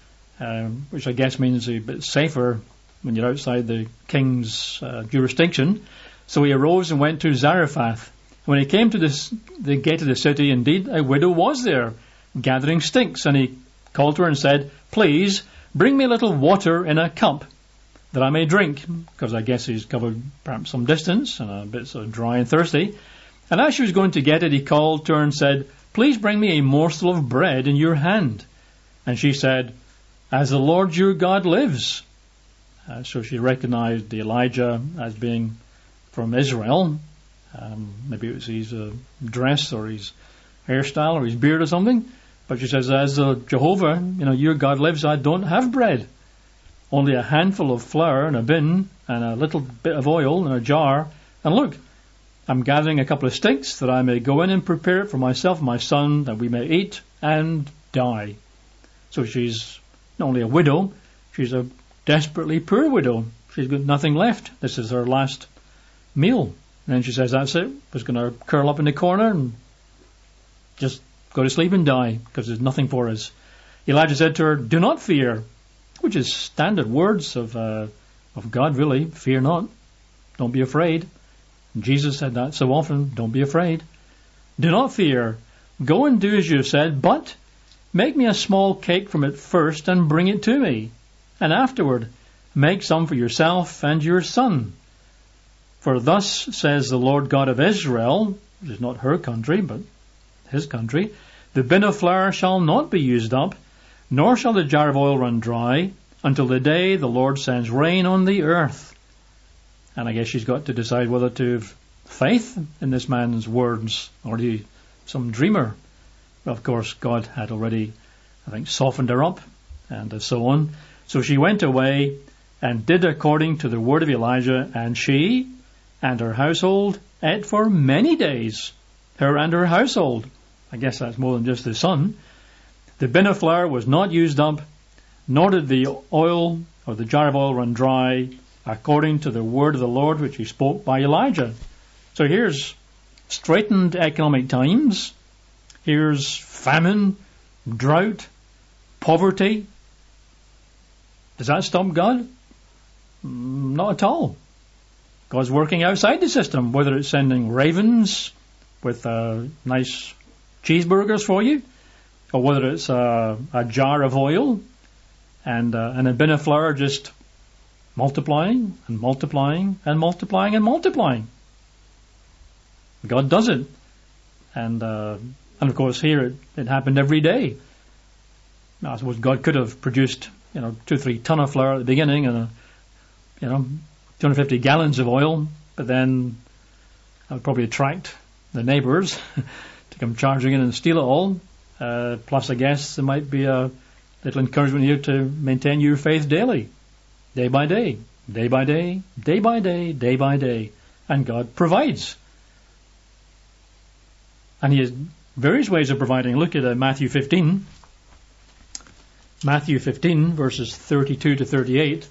which I guess means a bit safer when you're outside the king's jurisdiction. So he arose and went to Zarephath. When he came to the gate of the city, indeed, a widow was there, gathering sticks, and he called to her and said, Please, bring me a little water in a cup, that I may drink, because I guess he's covered perhaps some distance, and a bit sort of dry and thirsty. And as she was going to get it, he called to her and said, Please bring me a morsel of bread in your hand. And she said, As the Lord your God lives. So she recognized Elijah as being from Israel. Maybe it was his dress or his hairstyle or his beard or something. But she says, As Jehovah, your God lives, I don't have bread. Only a handful of flour in a bin and a little bit of oil in a jar. And look, I'm gathering a couple of sticks that I may go in and prepare it for myself and my son, that we may eat and die. So she's not only a widow, she's a desperately poor widow. She's got nothing left. This is her last meal. And then she says, that's it. Just going to curl up in the corner and just go to sleep and die, because there's nothing for us. Elijah said to her, Do not fear, which is standard words of God, really. Fear not. Don't be afraid. And Jesus said that so often. Don't be afraid. Do not fear. Go and do as you have said, but make me a small cake from it first and bring it to me. And afterward, make some for yourself and your son. For thus says the Lord God of Israel, which is not her country, but his country, the bin of flour shall not be used up, nor shall the jar of oil run dry, until the day the Lord sends rain on the earth. And I guess she's got to decide whether to have faith in this man's words, or is he some dreamer? Well, of course, God had already, I think, softened her up, and so on. So she went away and did according to the word of Elijah, and she and her household ate for many days, her and her household. I guess that's more than just the son. The bin of flour was not used up, nor did the oil or the jar of oil run dry, according to the word of the Lord which he spoke by Elijah. So here's straitened economic times. Here's famine, drought, poverty. Does that stop God? Not at all. God's working outside the system, whether it's sending ravens with nice cheeseburgers for you, or whether it's a jar of oil and a bin of flour just multiplying and multiplying and multiplying and multiplying. God does it. And of course here it happened every day. Now, I suppose God could have produced 2-3 ton of flour at the beginning and 250 gallons of oil, but then that would probably attract the neighbours to come charging in and steal it all. Plus, I guess there might be a little encouragement here to maintain your faith daily, day by day, day by day, day by day, day by day. And God provides. And he has various ways of providing. Look at Matthew 15. Matthew 15, verses 32 to 38.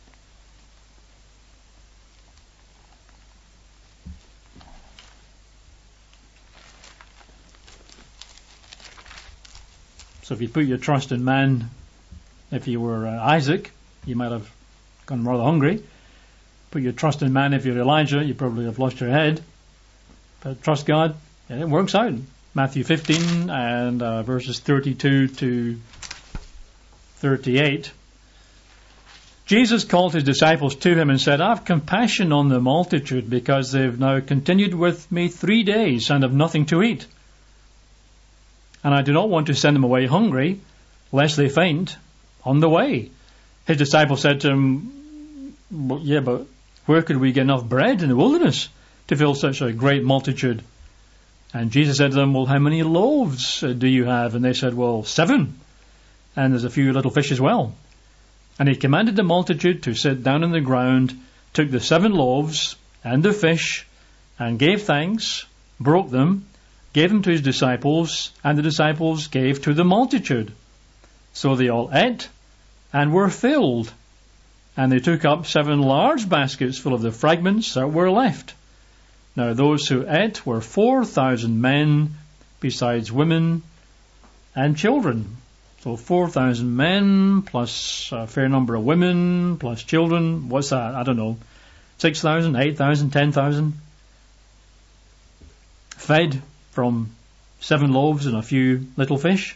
So if you put your trust in man, if you were Isaac, you might have gone rather hungry. Put your trust in man if you're Elijah, you probably have lost your head. But trust God, and it works out. Matthew 15 and verses 32 to 38. Jesus called his disciples to him and said, I have compassion on the multitude, because they've now continued with me 3 days and have nothing to eat. And I do not want to send them away hungry, lest they faint on the way. His disciples said to him, yeah, but where could we get enough bread in the wilderness to fill such a great multitude? And Jesus said to them, well, how many loaves do you have? And they said, well, 7. And there's a few little fish as well. And he commanded the multitude to sit down on the ground, took the 7 loaves and the fish, and gave thanks, broke them, gave them to his disciples, and the disciples gave to the multitude. So they all ate and were filled, and they took up 7 large baskets full of the fragments that were left. Now those who ate were 4,000 men, besides women and children. So 4,000 men, plus a fair number of women, plus children. What's that? I don't know. 6,000, 8,000, 10,000. Fed from 7 loaves and a few little fish.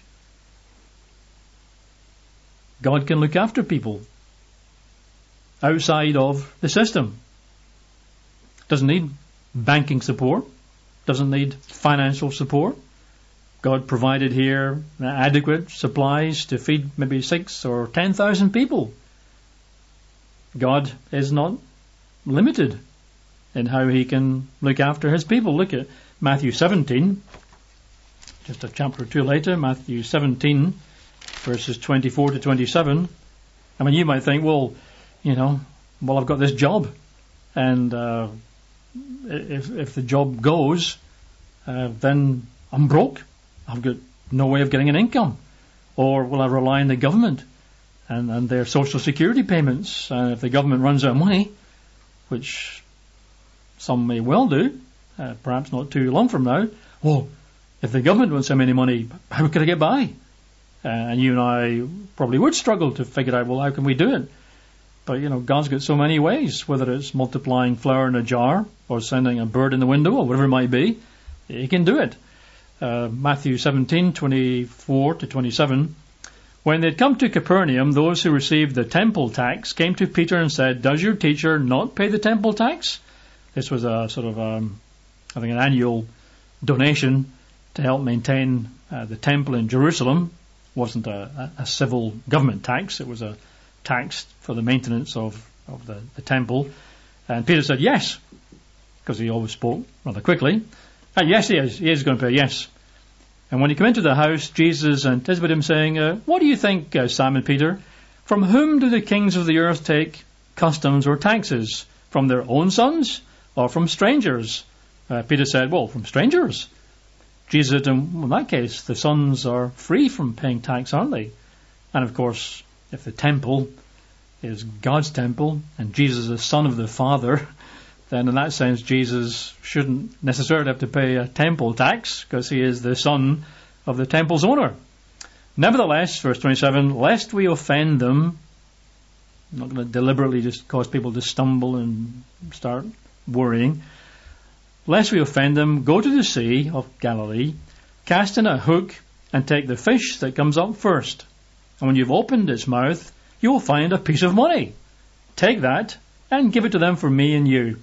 God can look after people outside of the system. Doesn't need banking support. Doesn't need financial support. God provided here adequate supplies to feed maybe 6,000 or 10,000 people. God is not limited in how he can look after his people. Look at Matthew 17, just a chapter or two later, Matthew 17, verses 24 to 27. I mean, you might think, well, I've got this job, and if the job goes, then I'm broke. I've got no way of getting an income. Or will I rely on the government and their social security payments? And if the government runs out of money, which some may well do, perhaps not too long from now, well, if the government won't send me any money, how could I get by? And you and I probably would struggle to figure out, well, how can we do it? But, God's got so many ways, whether it's multiplying flour in a jar or sending a bird in the window or whatever it might be, he can do it. Matthew 17, 24 to 27. When they had come to Capernaum, those who received the temple tax came to Peter and said, "Does your teacher not pay the temple tax?" This was a sort of, an annual donation to help maintain the temple in Jerusalem. It wasn't a civil government tax. It was a tax for the maintenance of the temple. And Peter said, yes, because he always spoke rather quickly. Yes, he is. He is going to pay, yes. And when he came into the house, Jesus anticipated him, saying, "What do you think, Simon Peter? From whom do the kings of the earth take customs or taxes? From their own sons or from strangers?" Peter said, "Well, from strangers." Jesus said to him, "Well, in that case, the sons are free from paying tax, aren't they?" And of course, if the temple is God's temple and Jesus is the Son of the Father, then in that sense Jesus shouldn't necessarily have to pay a temple tax because he is the son of the temple's owner. Nevertheless, verse 27, lest we offend them, I'm not going to deliberately just cause people to stumble and start worrying, lest we offend them, go to the sea of Galilee, cast in a hook and take the fish that comes up first. And when you've opened its mouth, you will find a piece of money. Take that and give it to them for me and you.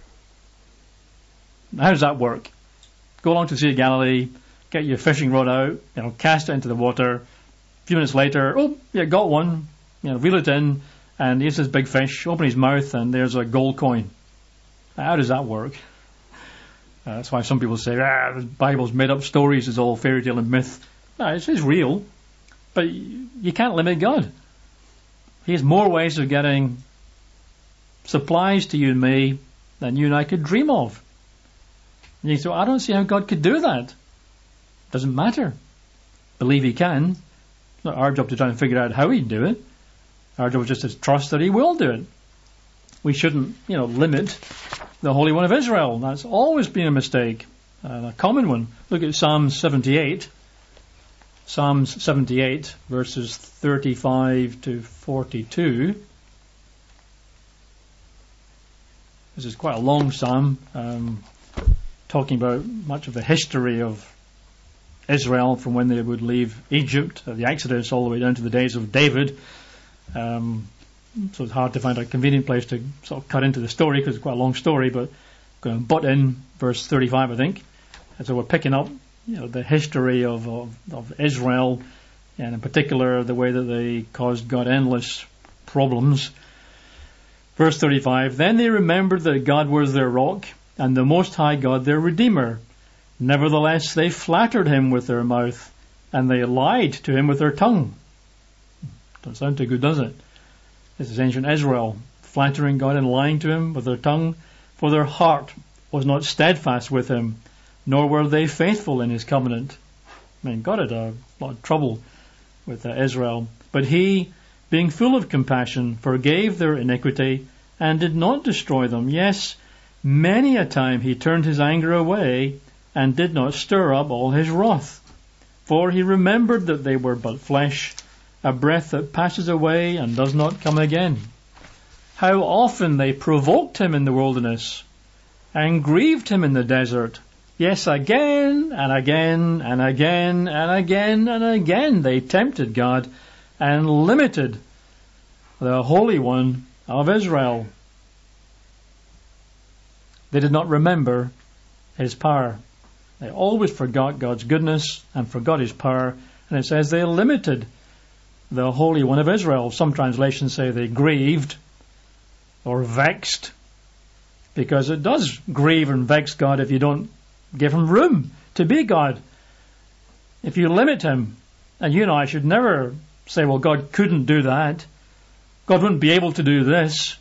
How does that work? Go along to the Sea of Galilee, get your fishing rod out, cast it into the water. A few minutes later, got one, reel it in, and here's this big fish, open his mouth, and there's a gold coin. How does that work? That's why some people say, the Bible's made up stories, it's all fairy tale and myth. No, it's real, but you can't limit God. He has more ways of getting supplies to you and me than you and I could dream of. And you say, I don't see how God could do that. Doesn't matter. Believe he can. It's not our job to try and figure out how he'd do it. Our job is just to trust that he will do it. We shouldn't, limit the Holy One of Israel. That's always been a mistake, a common one. Look at Psalms 78. Psalms 78, verses 35 to 42. This is quite a long psalm, talking about much of the history of Israel from when they would leave Egypt, the Exodus, all the way down to the days of David. So it's hard to find a convenient place to sort of cut into the story because it's quite a long story, but I'm going to butt in verse 35, I think. And so we're picking up, the history of Israel, and in particular the way that they caused God endless problems. Verse 35, then they remembered that God was their rock and the Most High God their Redeemer. Nevertheless, they flattered him with their mouth and they lied to him with their tongue. Doesn't sound too good, does it? This is ancient Israel, flattering God and lying to him with their tongue. for their heart was not steadfast with him, nor were they faithful in his covenant. I mean, God had a lot of trouble with Israel. But he, being full of compassion, forgave their iniquity and did not destroy them. Yes, many a time he turned his anger away and did not stir up all his wrath. For he remembered that they were but flesh, a breath that passes away and does not come again. How often they provoked him in the wilderness and grieved him in the desert. Yes, again and again and again and again and again they tempted God and limited the Holy One of Israel. They did not remember his power. They always forgot God's goodness and forgot his power. And it says they limited the Holy One of Israel. Some translations say they grieved or vexed, because it does grieve and vex God if you don't give him room to be God. If you limit him, and you and I should never say, well, God couldn't do that. God wouldn't be able to do this.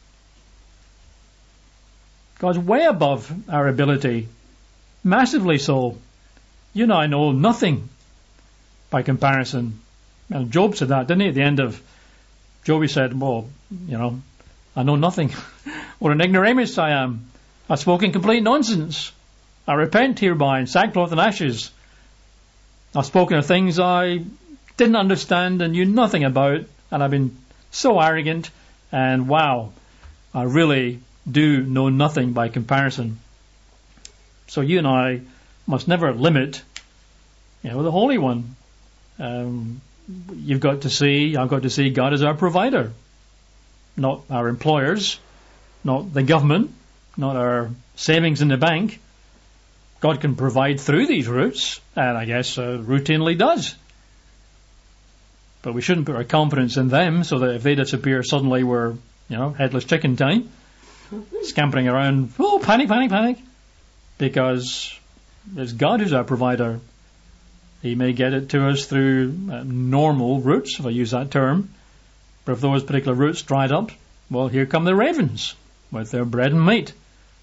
God's way above our ability, massively so. You and I know nothing by comparison. And Job said that, didn't he? At the end of Job, he said, well, I know nothing. What an ignoramus I am. I've spoken complete nonsense. I repent hereby in sackcloth and ashes. I've spoken of things I didn't understand and knew nothing about, and I've been so arrogant, and wow, I really do know nothing by comparison. So you and I must never limit, the Holy One. I've got to see God as our provider, not our employers, not the government, not our savings in the bank. God can provide through these routes, and I guess routinely does. But we shouldn't put our confidence in them, so that if they disappear, suddenly we're, headless chicken time, scampering around, panic, panic, panic, because it's God who's our provider. He may get it to us through normal routes, if I use that term, but if those particular routes dried up, well, here come the ravens with their bread and meat.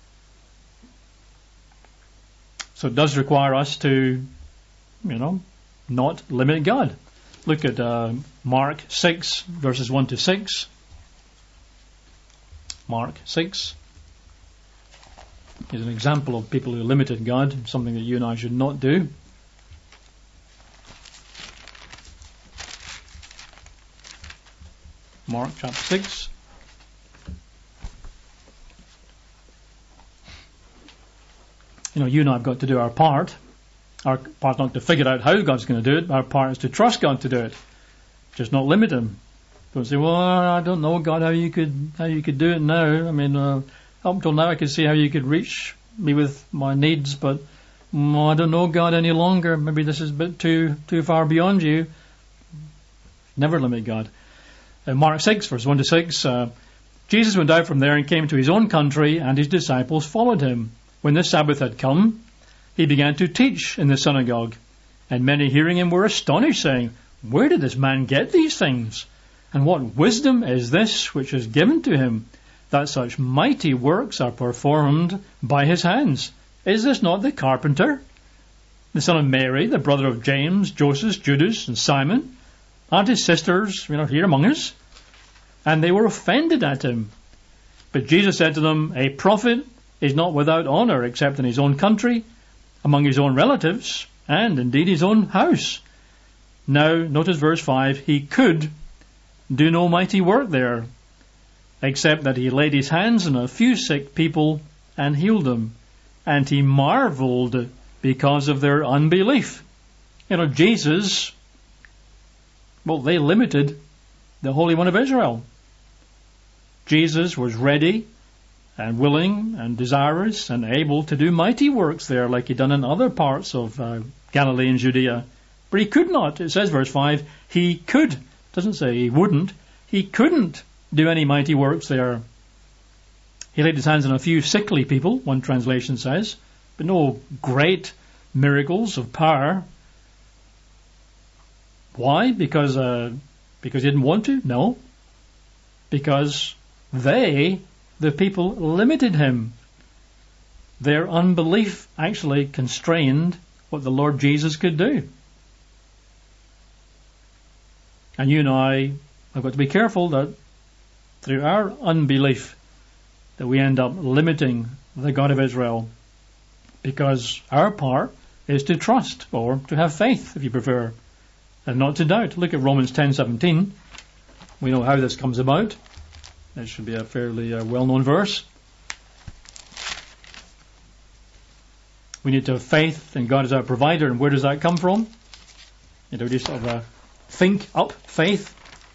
So it does require us to, not limit God. Look at Mark 6, verses 1 to 6. Mark 6 is an example of people who limited God, something that you and I should not do. Mark chapter 6. You and I have got to do our part. Our part not to figure out how God's going to do it. Our part is to trust God to do it. Just not limit him. Don't say, well, I don't know, God, how you could do it now. I mean, up until now I could see how you could reach me with my needs, but I don't know, God, any longer. Maybe this is a bit too far beyond you. Never limit God. Mark 6, verse 1 to 6, Jesus went out from there and came to his own country, and his disciples followed him. When the Sabbath had come, he began to teach in the synagogue, and many hearing him were astonished, saying, where did this man get these things? And what wisdom is this which is given to him, that such mighty works are performed by his hands? Is this not the carpenter, the son of Mary, the brother of James, Joseph, Judas, and Simon? Aren't his sisters, here among us? And they were offended at him. But Jesus said to them, a prophet is not without honor except in his own country, among his own relatives, and indeed his own house. Now, notice verse 5, he could do no mighty work there, except that he laid his hands on a few sick people and healed them. And he marveled because of their unbelief. Jesus, they limited the Holy One of Israel. Jesus was ready and willing and desirous and able to do mighty works there like he'd done in other parts of Galilee and Judea. But he could not. It says, verse 5, he could. It doesn't say he wouldn't. He couldn't do any mighty works there. He laid his hands on a few sickly people, one translation says, but no great miracles of power. Why? Because he didn't want to? No. Because the people limited him. their unbelief actually constrained what the Lord Jesus could do. And you and I have got to be careful that through our unbelief that we end up limiting the God of Israel, because our part is to trust, or to have faith, if you prefer, and not to doubt. Look at Romans 10:17. We know how this comes about. That should be a fairly well-known verse. We need to have faith in God as our provider. And where does that come from? Just sort of think up faith.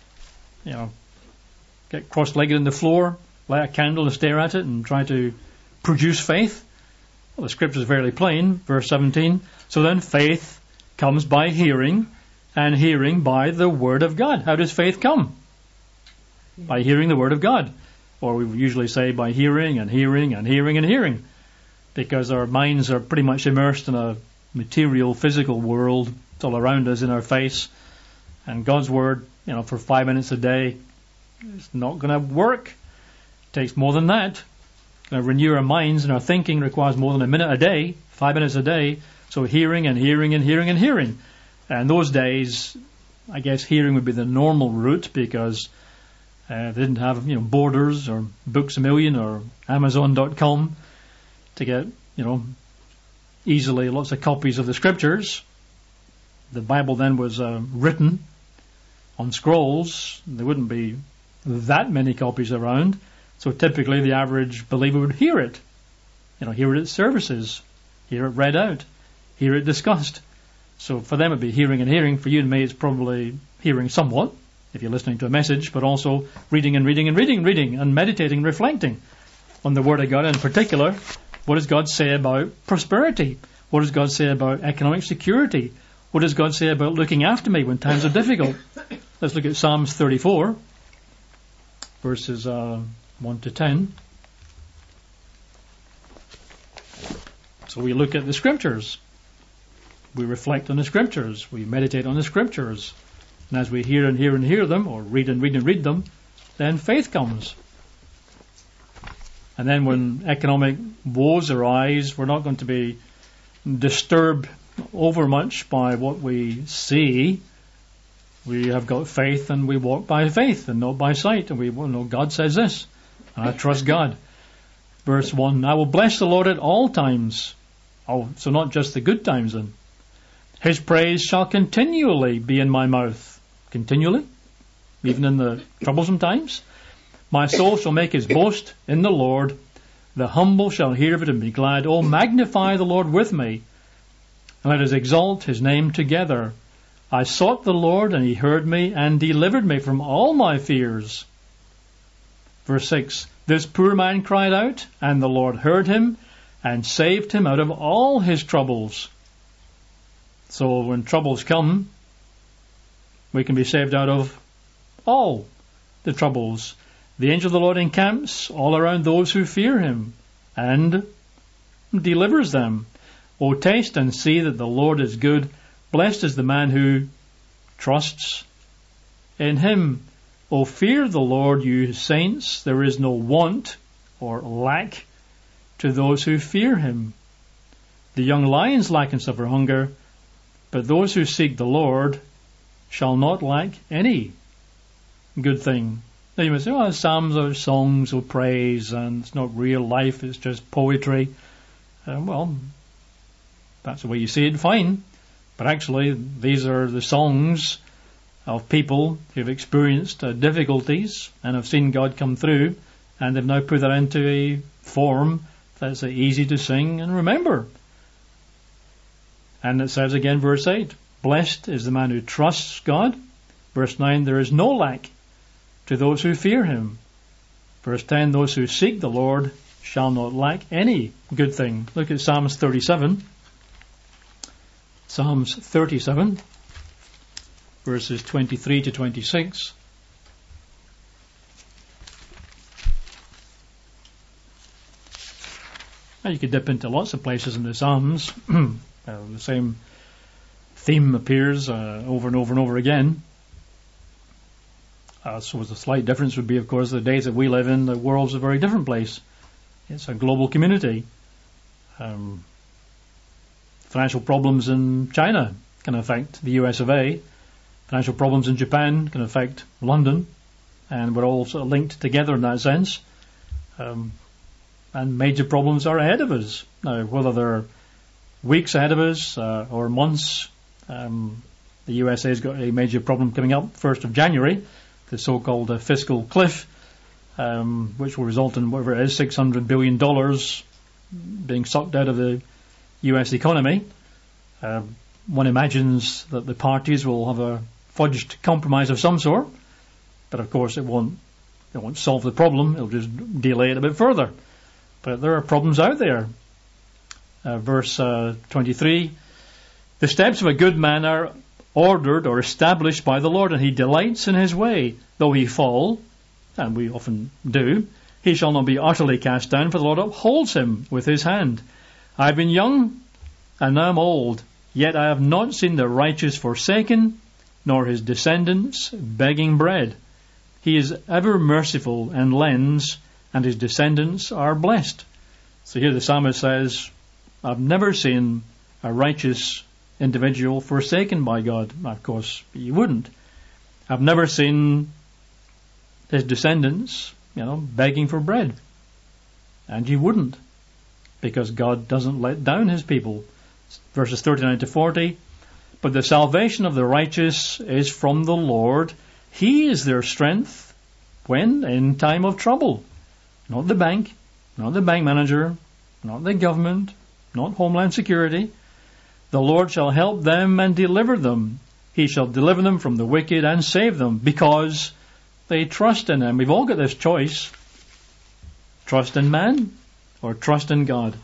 Get cross-legged on the floor, light a candle and stare at it and try to produce faith. Well, the scripture is very plain, verse 17. So then faith comes by hearing, and hearing by the word of God. How does faith come? By hearing the word of God. Or we usually say by hearing and hearing and hearing and hearing. Because our minds are pretty much immersed in a material, physical world. It's all around us, in our face. And God's word, for 5 minutes a day, it's not going to work. It takes more than that. Going to renew our minds, and our thinking requires more than a minute a day, 5 minutes a day. So hearing and hearing and hearing and hearing. And those days, I guess hearing would be the normal route, because they didn't have Borders or Books A Million or Amazon.com to get easily lots of copies of the scriptures. The Bible then was written on scrolls. There wouldn't be that many copies around. So typically the average believer would hear it. Hear it at services, hear it read out, hear it discussed. So for them it would be hearing and hearing. For you and me it's probably hearing somewhat, if you're listening to a message, but also reading and reading and reading and meditating and reflecting on the Word of God. In particular, what does God say about prosperity? What does God say about economic security? What does God say about looking after me when times are difficult? Let's look at Psalms 34, verses 1 to 10. So we look at the scriptures. We reflect on the scriptures. We meditate on the scriptures. And as we hear and hear and hear them, or read and read and read them, then faith comes. And then when economic woes arise, we're not going to be disturbed over much by what we see. We have got faith, and we walk by faith and not by sight. And we know God says this. And I trust God. Verse 1, I will bless the Lord at all times. Oh, so not just the good times then. His praise shall continually be in my mouth. Continually? Even in the troublesome times? My soul shall make his boast in the Lord. The humble shall hear of it and be glad. Oh, magnify the Lord with me, and let us exalt his name together. I sought the Lord, and he heard me and delivered me from all my fears. Verse 6, this poor man cried out, and the Lord heard him and saved him out of all his troubles. So when troubles come, we can be saved out of all the troubles. The angel of the Lord encamps all around those who fear him and delivers them. O taste and see that the Lord is good. Blessed is the man who trusts in him. O fear the Lord, you saints. There is no want or lack to those who fear him. The young lions lack and suffer hunger, but those who seek the Lord shall not lack any good thing. Now you may say, psalms are songs of praise and it's not real life, it's just poetry. Well, that's the way you see it, fine. But actually, these are the songs of people who've experienced difficulties and have seen God come through, and they've now put that into a form that's easy to sing and remember. And it says again, verse 8, blessed is the man who trusts God. Verse 9, there is no lack to those who fear him. Verse 10, those who seek the Lord shall not lack any good thing. Look at Psalms 37. Psalms 37, verses 23 to 26. Now you could dip into lots of places in the Psalms. The same theme appears over and over and over again. So the slight difference would be, of course, the days that we live in, the world's a very different place. It's a global community. Financial problems in China can affect the US of A. Financial problems in Japan can affect London. And we're all sort of linked together in that sense. And major problems are ahead of us. Now, whether they're weeks ahead of us or months, the USA's got a major problem coming up 1st of January, the so-called fiscal cliff, which will result in whatever it is, $600 billion being sucked out of the US economy. One imagines that the parties will have a fudged compromise of some sort, but of course it won't solve the problem. It'll just delay it a bit further. But there are problems out there. Verse 23, the steps of a good man are ordered or established by the Lord, and he delights in his way. Though he fall, and we often do, he shall not be utterly cast down, for the Lord upholds him with his hand. I have been young, and now am old, yet I have not seen the righteous forsaken, nor his descendants begging bread. He is ever merciful and lends, and his descendants are blessed. So here the psalmist says, I've never seen a righteous individual forsaken by God. Of course, you wouldn't. I've never seen his descendants, begging for bread. And you wouldn't, because God doesn't let down his people. Verses 39 to 40, but the salvation of the righteous is from the Lord. He is their strength when? In time of trouble. Not the bank, not the bank manager, not the government, not Homeland Security. The Lord shall help them and deliver them. He shall deliver them from the wicked and save them, because they trust in him. We've all got this choice. Trust in man or trust in God.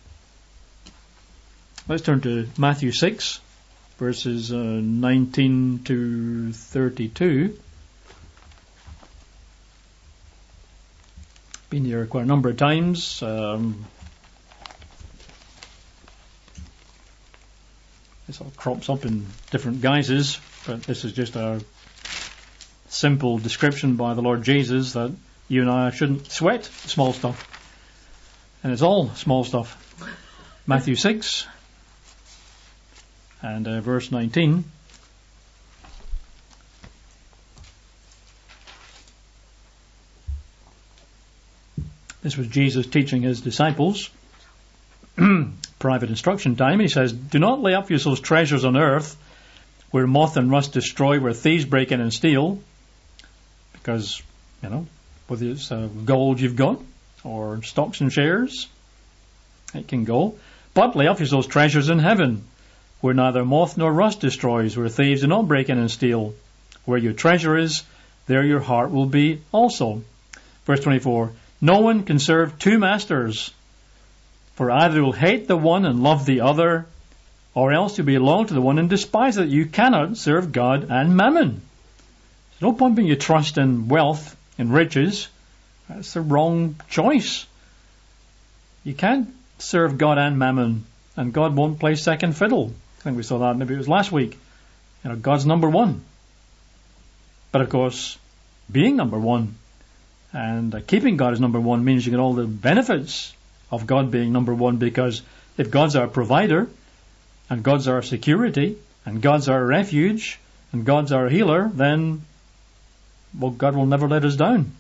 Let's turn to Matthew 6, verses 19 to 32. Been here quite a number of times. This all crops up in different guises, but this is just a simple description by the Lord Jesus that you and I shouldn't sweat small stuff. And it's all small stuff. Matthew 6 and verse 19. This was Jesus teaching his disciples. Private instruction time. He says, do not lay up for yourselves treasures on earth, where moth and rust destroy, where thieves break in and steal. Because, whether it's gold you've got, or stocks and shares, it can go. But lay up for yourselves treasures in heaven, where neither moth nor rust destroys, where thieves do not break in and steal. Where your treasure is, there your heart will be also. Verse 24, no one can serve two masters, for either you will hate the one and love the other, or else you belong to the one and despise it. You cannot serve God and mammon. There's no point being you trust in wealth and riches. That's the wrong choice. You can't serve God and mammon, and God won't play second fiddle. I think we saw that, maybe it was last week. God's number one. But of course, being number one and keeping God as number one means you get all the benefits of God being number one, because if God's our provider, and God's our security, and God's our refuge, and God's our healer, then, God will never let us down.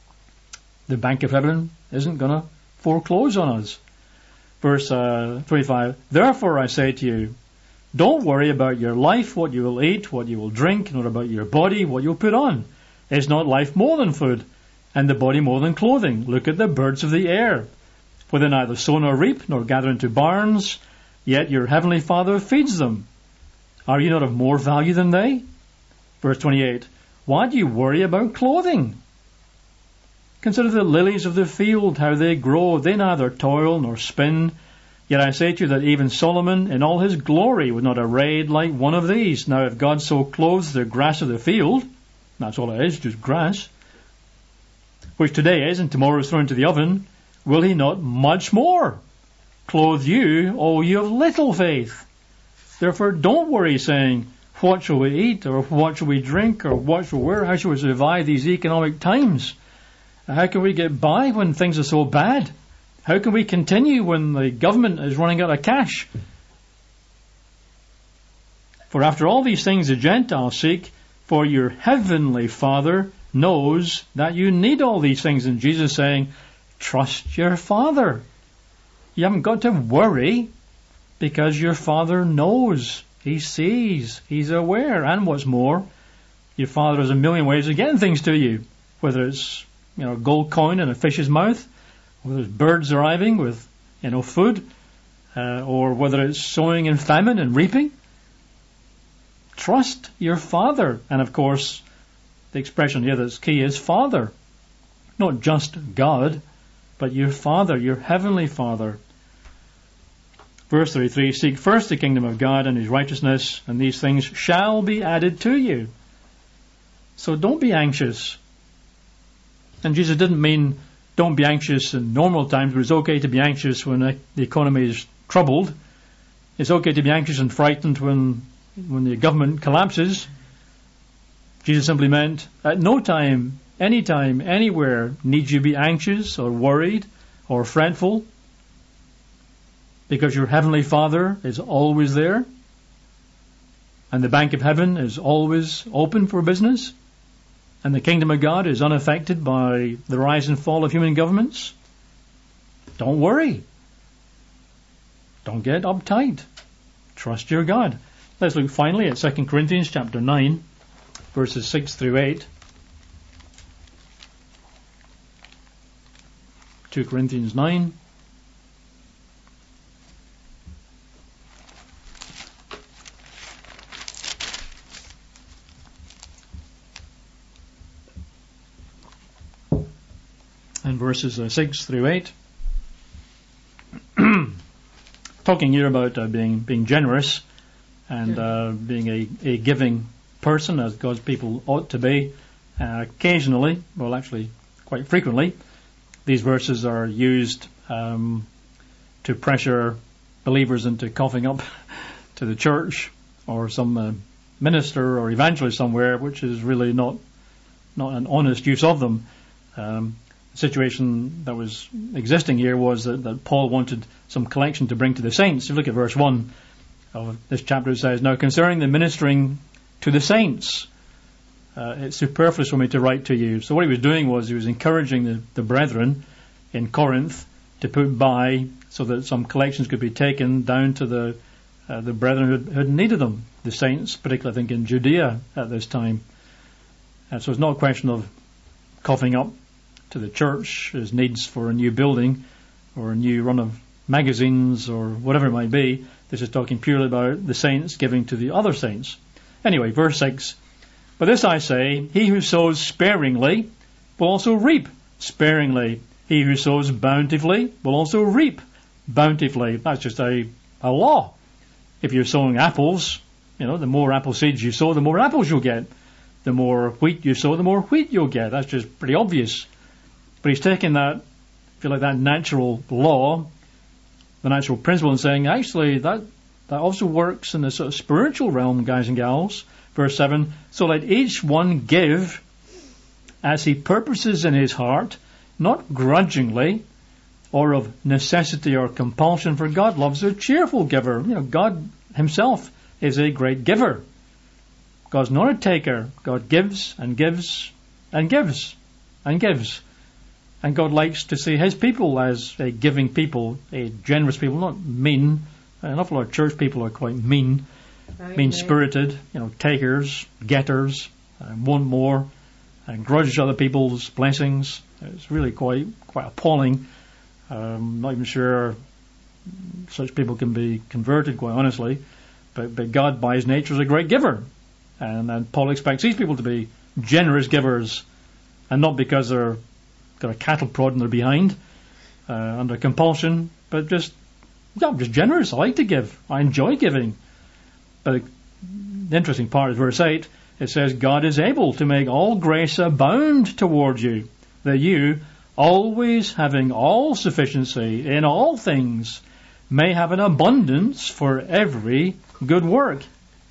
The Bank of Heaven isn't going to foreclose on us. Verse 25, therefore I say to you, don't worry about your life, what you will eat, what you will drink, nor about your body, what you'll put on. Is not life more than food, and the body more than clothing? Look at the birds of the air, for they neither sow nor reap, nor gather into barns, yet your heavenly Father feeds them. Are you not of more value than they? Verse 28, why do you worry about clothing? Consider the lilies of the field, how they grow. They neither toil nor spin. Yet I say to you that even Solomon in all his glory was not arrayed like one of these. Now if God so clothes the grass of the field, that's all it is, just grass, which today is and tomorrow is thrown into the oven, will he not much more clothe you, O you of little faith? Therefore don't worry, saying, what shall we eat, or what shall we drink, or what shall we wear? How shall we survive these economic times? How can we get by when things are so bad? How can we continue when the government is running out of cash? For after all these things the Gentiles seek, for your heavenly Father knows that you need all these things. And Jesus is saying, trust your Father. You haven't got to worry because your Father knows. He sees. He's aware. And what's more, your Father has a million ways of getting things to you. Whether it's, a gold coin in a fish's mouth, whether it's birds arriving with, food, or whether it's sowing in famine and reaping. Trust your Father. And of course, the expression here that's key is Father. Not just God, but your Father, your heavenly Father. Verse 33, seek first the kingdom of God and His righteousness, and these things shall be added to you. So don't be anxious. And Jesus didn't mean don't be anxious in normal times, but it's okay to be anxious when the economy is troubled. It's okay to be anxious and frightened when the government collapses. Jesus simply meant at no time, anytime, anywhere need you be anxious or worried or fretful, because your heavenly Father is always there and the bank of heaven is always open for business and the kingdom of God is unaffected by the rise and fall of human governments. Don't worry. Don't get uptight. Trust your God. Let's look finally at 2 Corinthians chapter 9, verses 6 through 8. 2 Corinthians 9. And verses 6 through 8. Talking here about being generous and being a giving person, as God's people ought to be. Occasionally, well actually quite frequently, these verses are used to pressure believers into coughing up to the church or some minister or evangelist somewhere, which is really not an honest use of them. The situation that was existing here was that Paul wanted some collection to bring to the saints. If you look at verse 1 of this chapter, it says, now concerning the ministering to the saints, it's superfluous for me to write to you. So what he was doing was he was encouraging the brethren in Corinth to put by so that some collections could be taken down to the brethren who had needed them, the saints, particularly I think in Judea at this time. And so it's not a question of coughing up to the church as needs for a new building or a new run of magazines or whatever it might be. This is talking purely about the saints giving to the other saints. Anyway, verse 6. But this I say, he who sows sparingly will also reap sparingly. He who sows bountifully will also reap bountifully. That's just a law. If you're sowing apples, the more apple seeds you sow, the more apples you'll get. The more wheat you sow, the more wheat you'll get. That's just pretty obvious. But he's taking that, if you like, that natural law, the natural principle, and saying, actually, that also works in the sort of spiritual realm, guys and gals. Verse 7, so let each one give as he purposes in his heart, not grudgingly or of necessity or compulsion, for God loves a cheerful giver. God himself is a great giver. God's not a taker. God gives and gives and gives and gives. And God likes to see his people as a giving people, a generous people, not mean. An awful lot of church people are quite mean, mean-spirited, takers, getters, want more, and grudge other people's blessings. It's really quite appalling. Not even sure such people can be converted, quite honestly. But God, by his nature, is a great giver. And Paul expects these people to be generous givers, and not because they're got a cattle prod in their behind under compulsion, but just generous. I like to give. I enjoy giving. But the interesting part is verse 8. It says, God is able to make all grace abound towards you, that you, always having all sufficiency in all things, may have an abundance for every good work.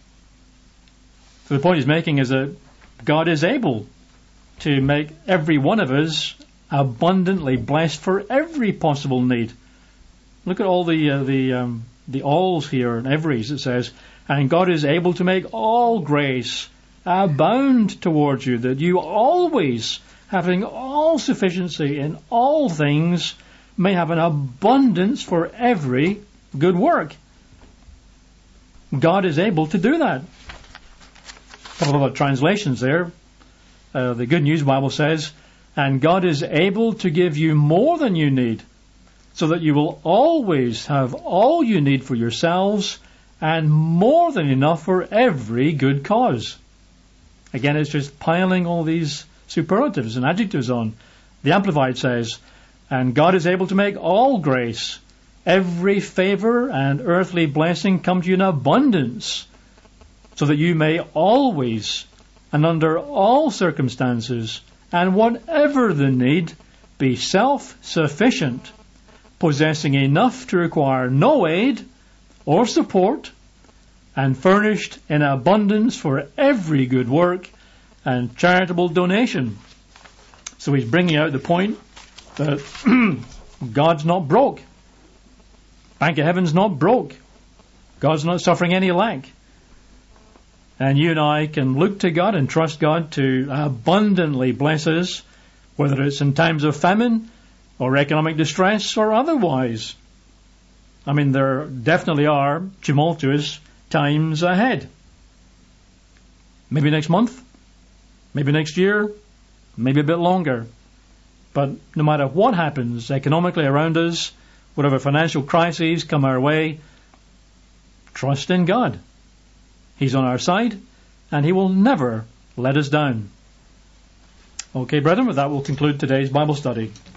So the point he's making is that God is able to make every one of us abundantly blessed for every possible need. Look at all the alls here and everys. It says, and God is able to make all grace abound towards you, that you always, having all sufficiency in all things, may have an abundance for every good work. God is able to do that. A couple of translations there. The Good News Bible says, and God is able to give you more than you need, so that you will always have all you need for yourselves and more than enough for every good cause. Again, it's just piling all these superlatives and adjectives on. The Amplified says, and God is able to make all grace, every favor and earthly blessing come to you in abundance, so that you may always and under all circumstances and whatever the need be self-sufficient, possessing enough to require no aid or support, and furnished in abundance for every good work and charitable donation. So he's bringing out the point that God's not broke. Bank of Heaven's not broke. God's not suffering any lack. And you and I can look to God and trust God to abundantly bless us, whether it's in times of famine or economic distress or otherwise. I mean, there definitely are tumultuous times ahead. Maybe next month, maybe next year, maybe a bit longer. But no matter what happens economically around us, whatever financial crises come our way, trust in God. He's on our side, and He will never let us down. Okay, brethren, with that we'll conclude today's Bible study.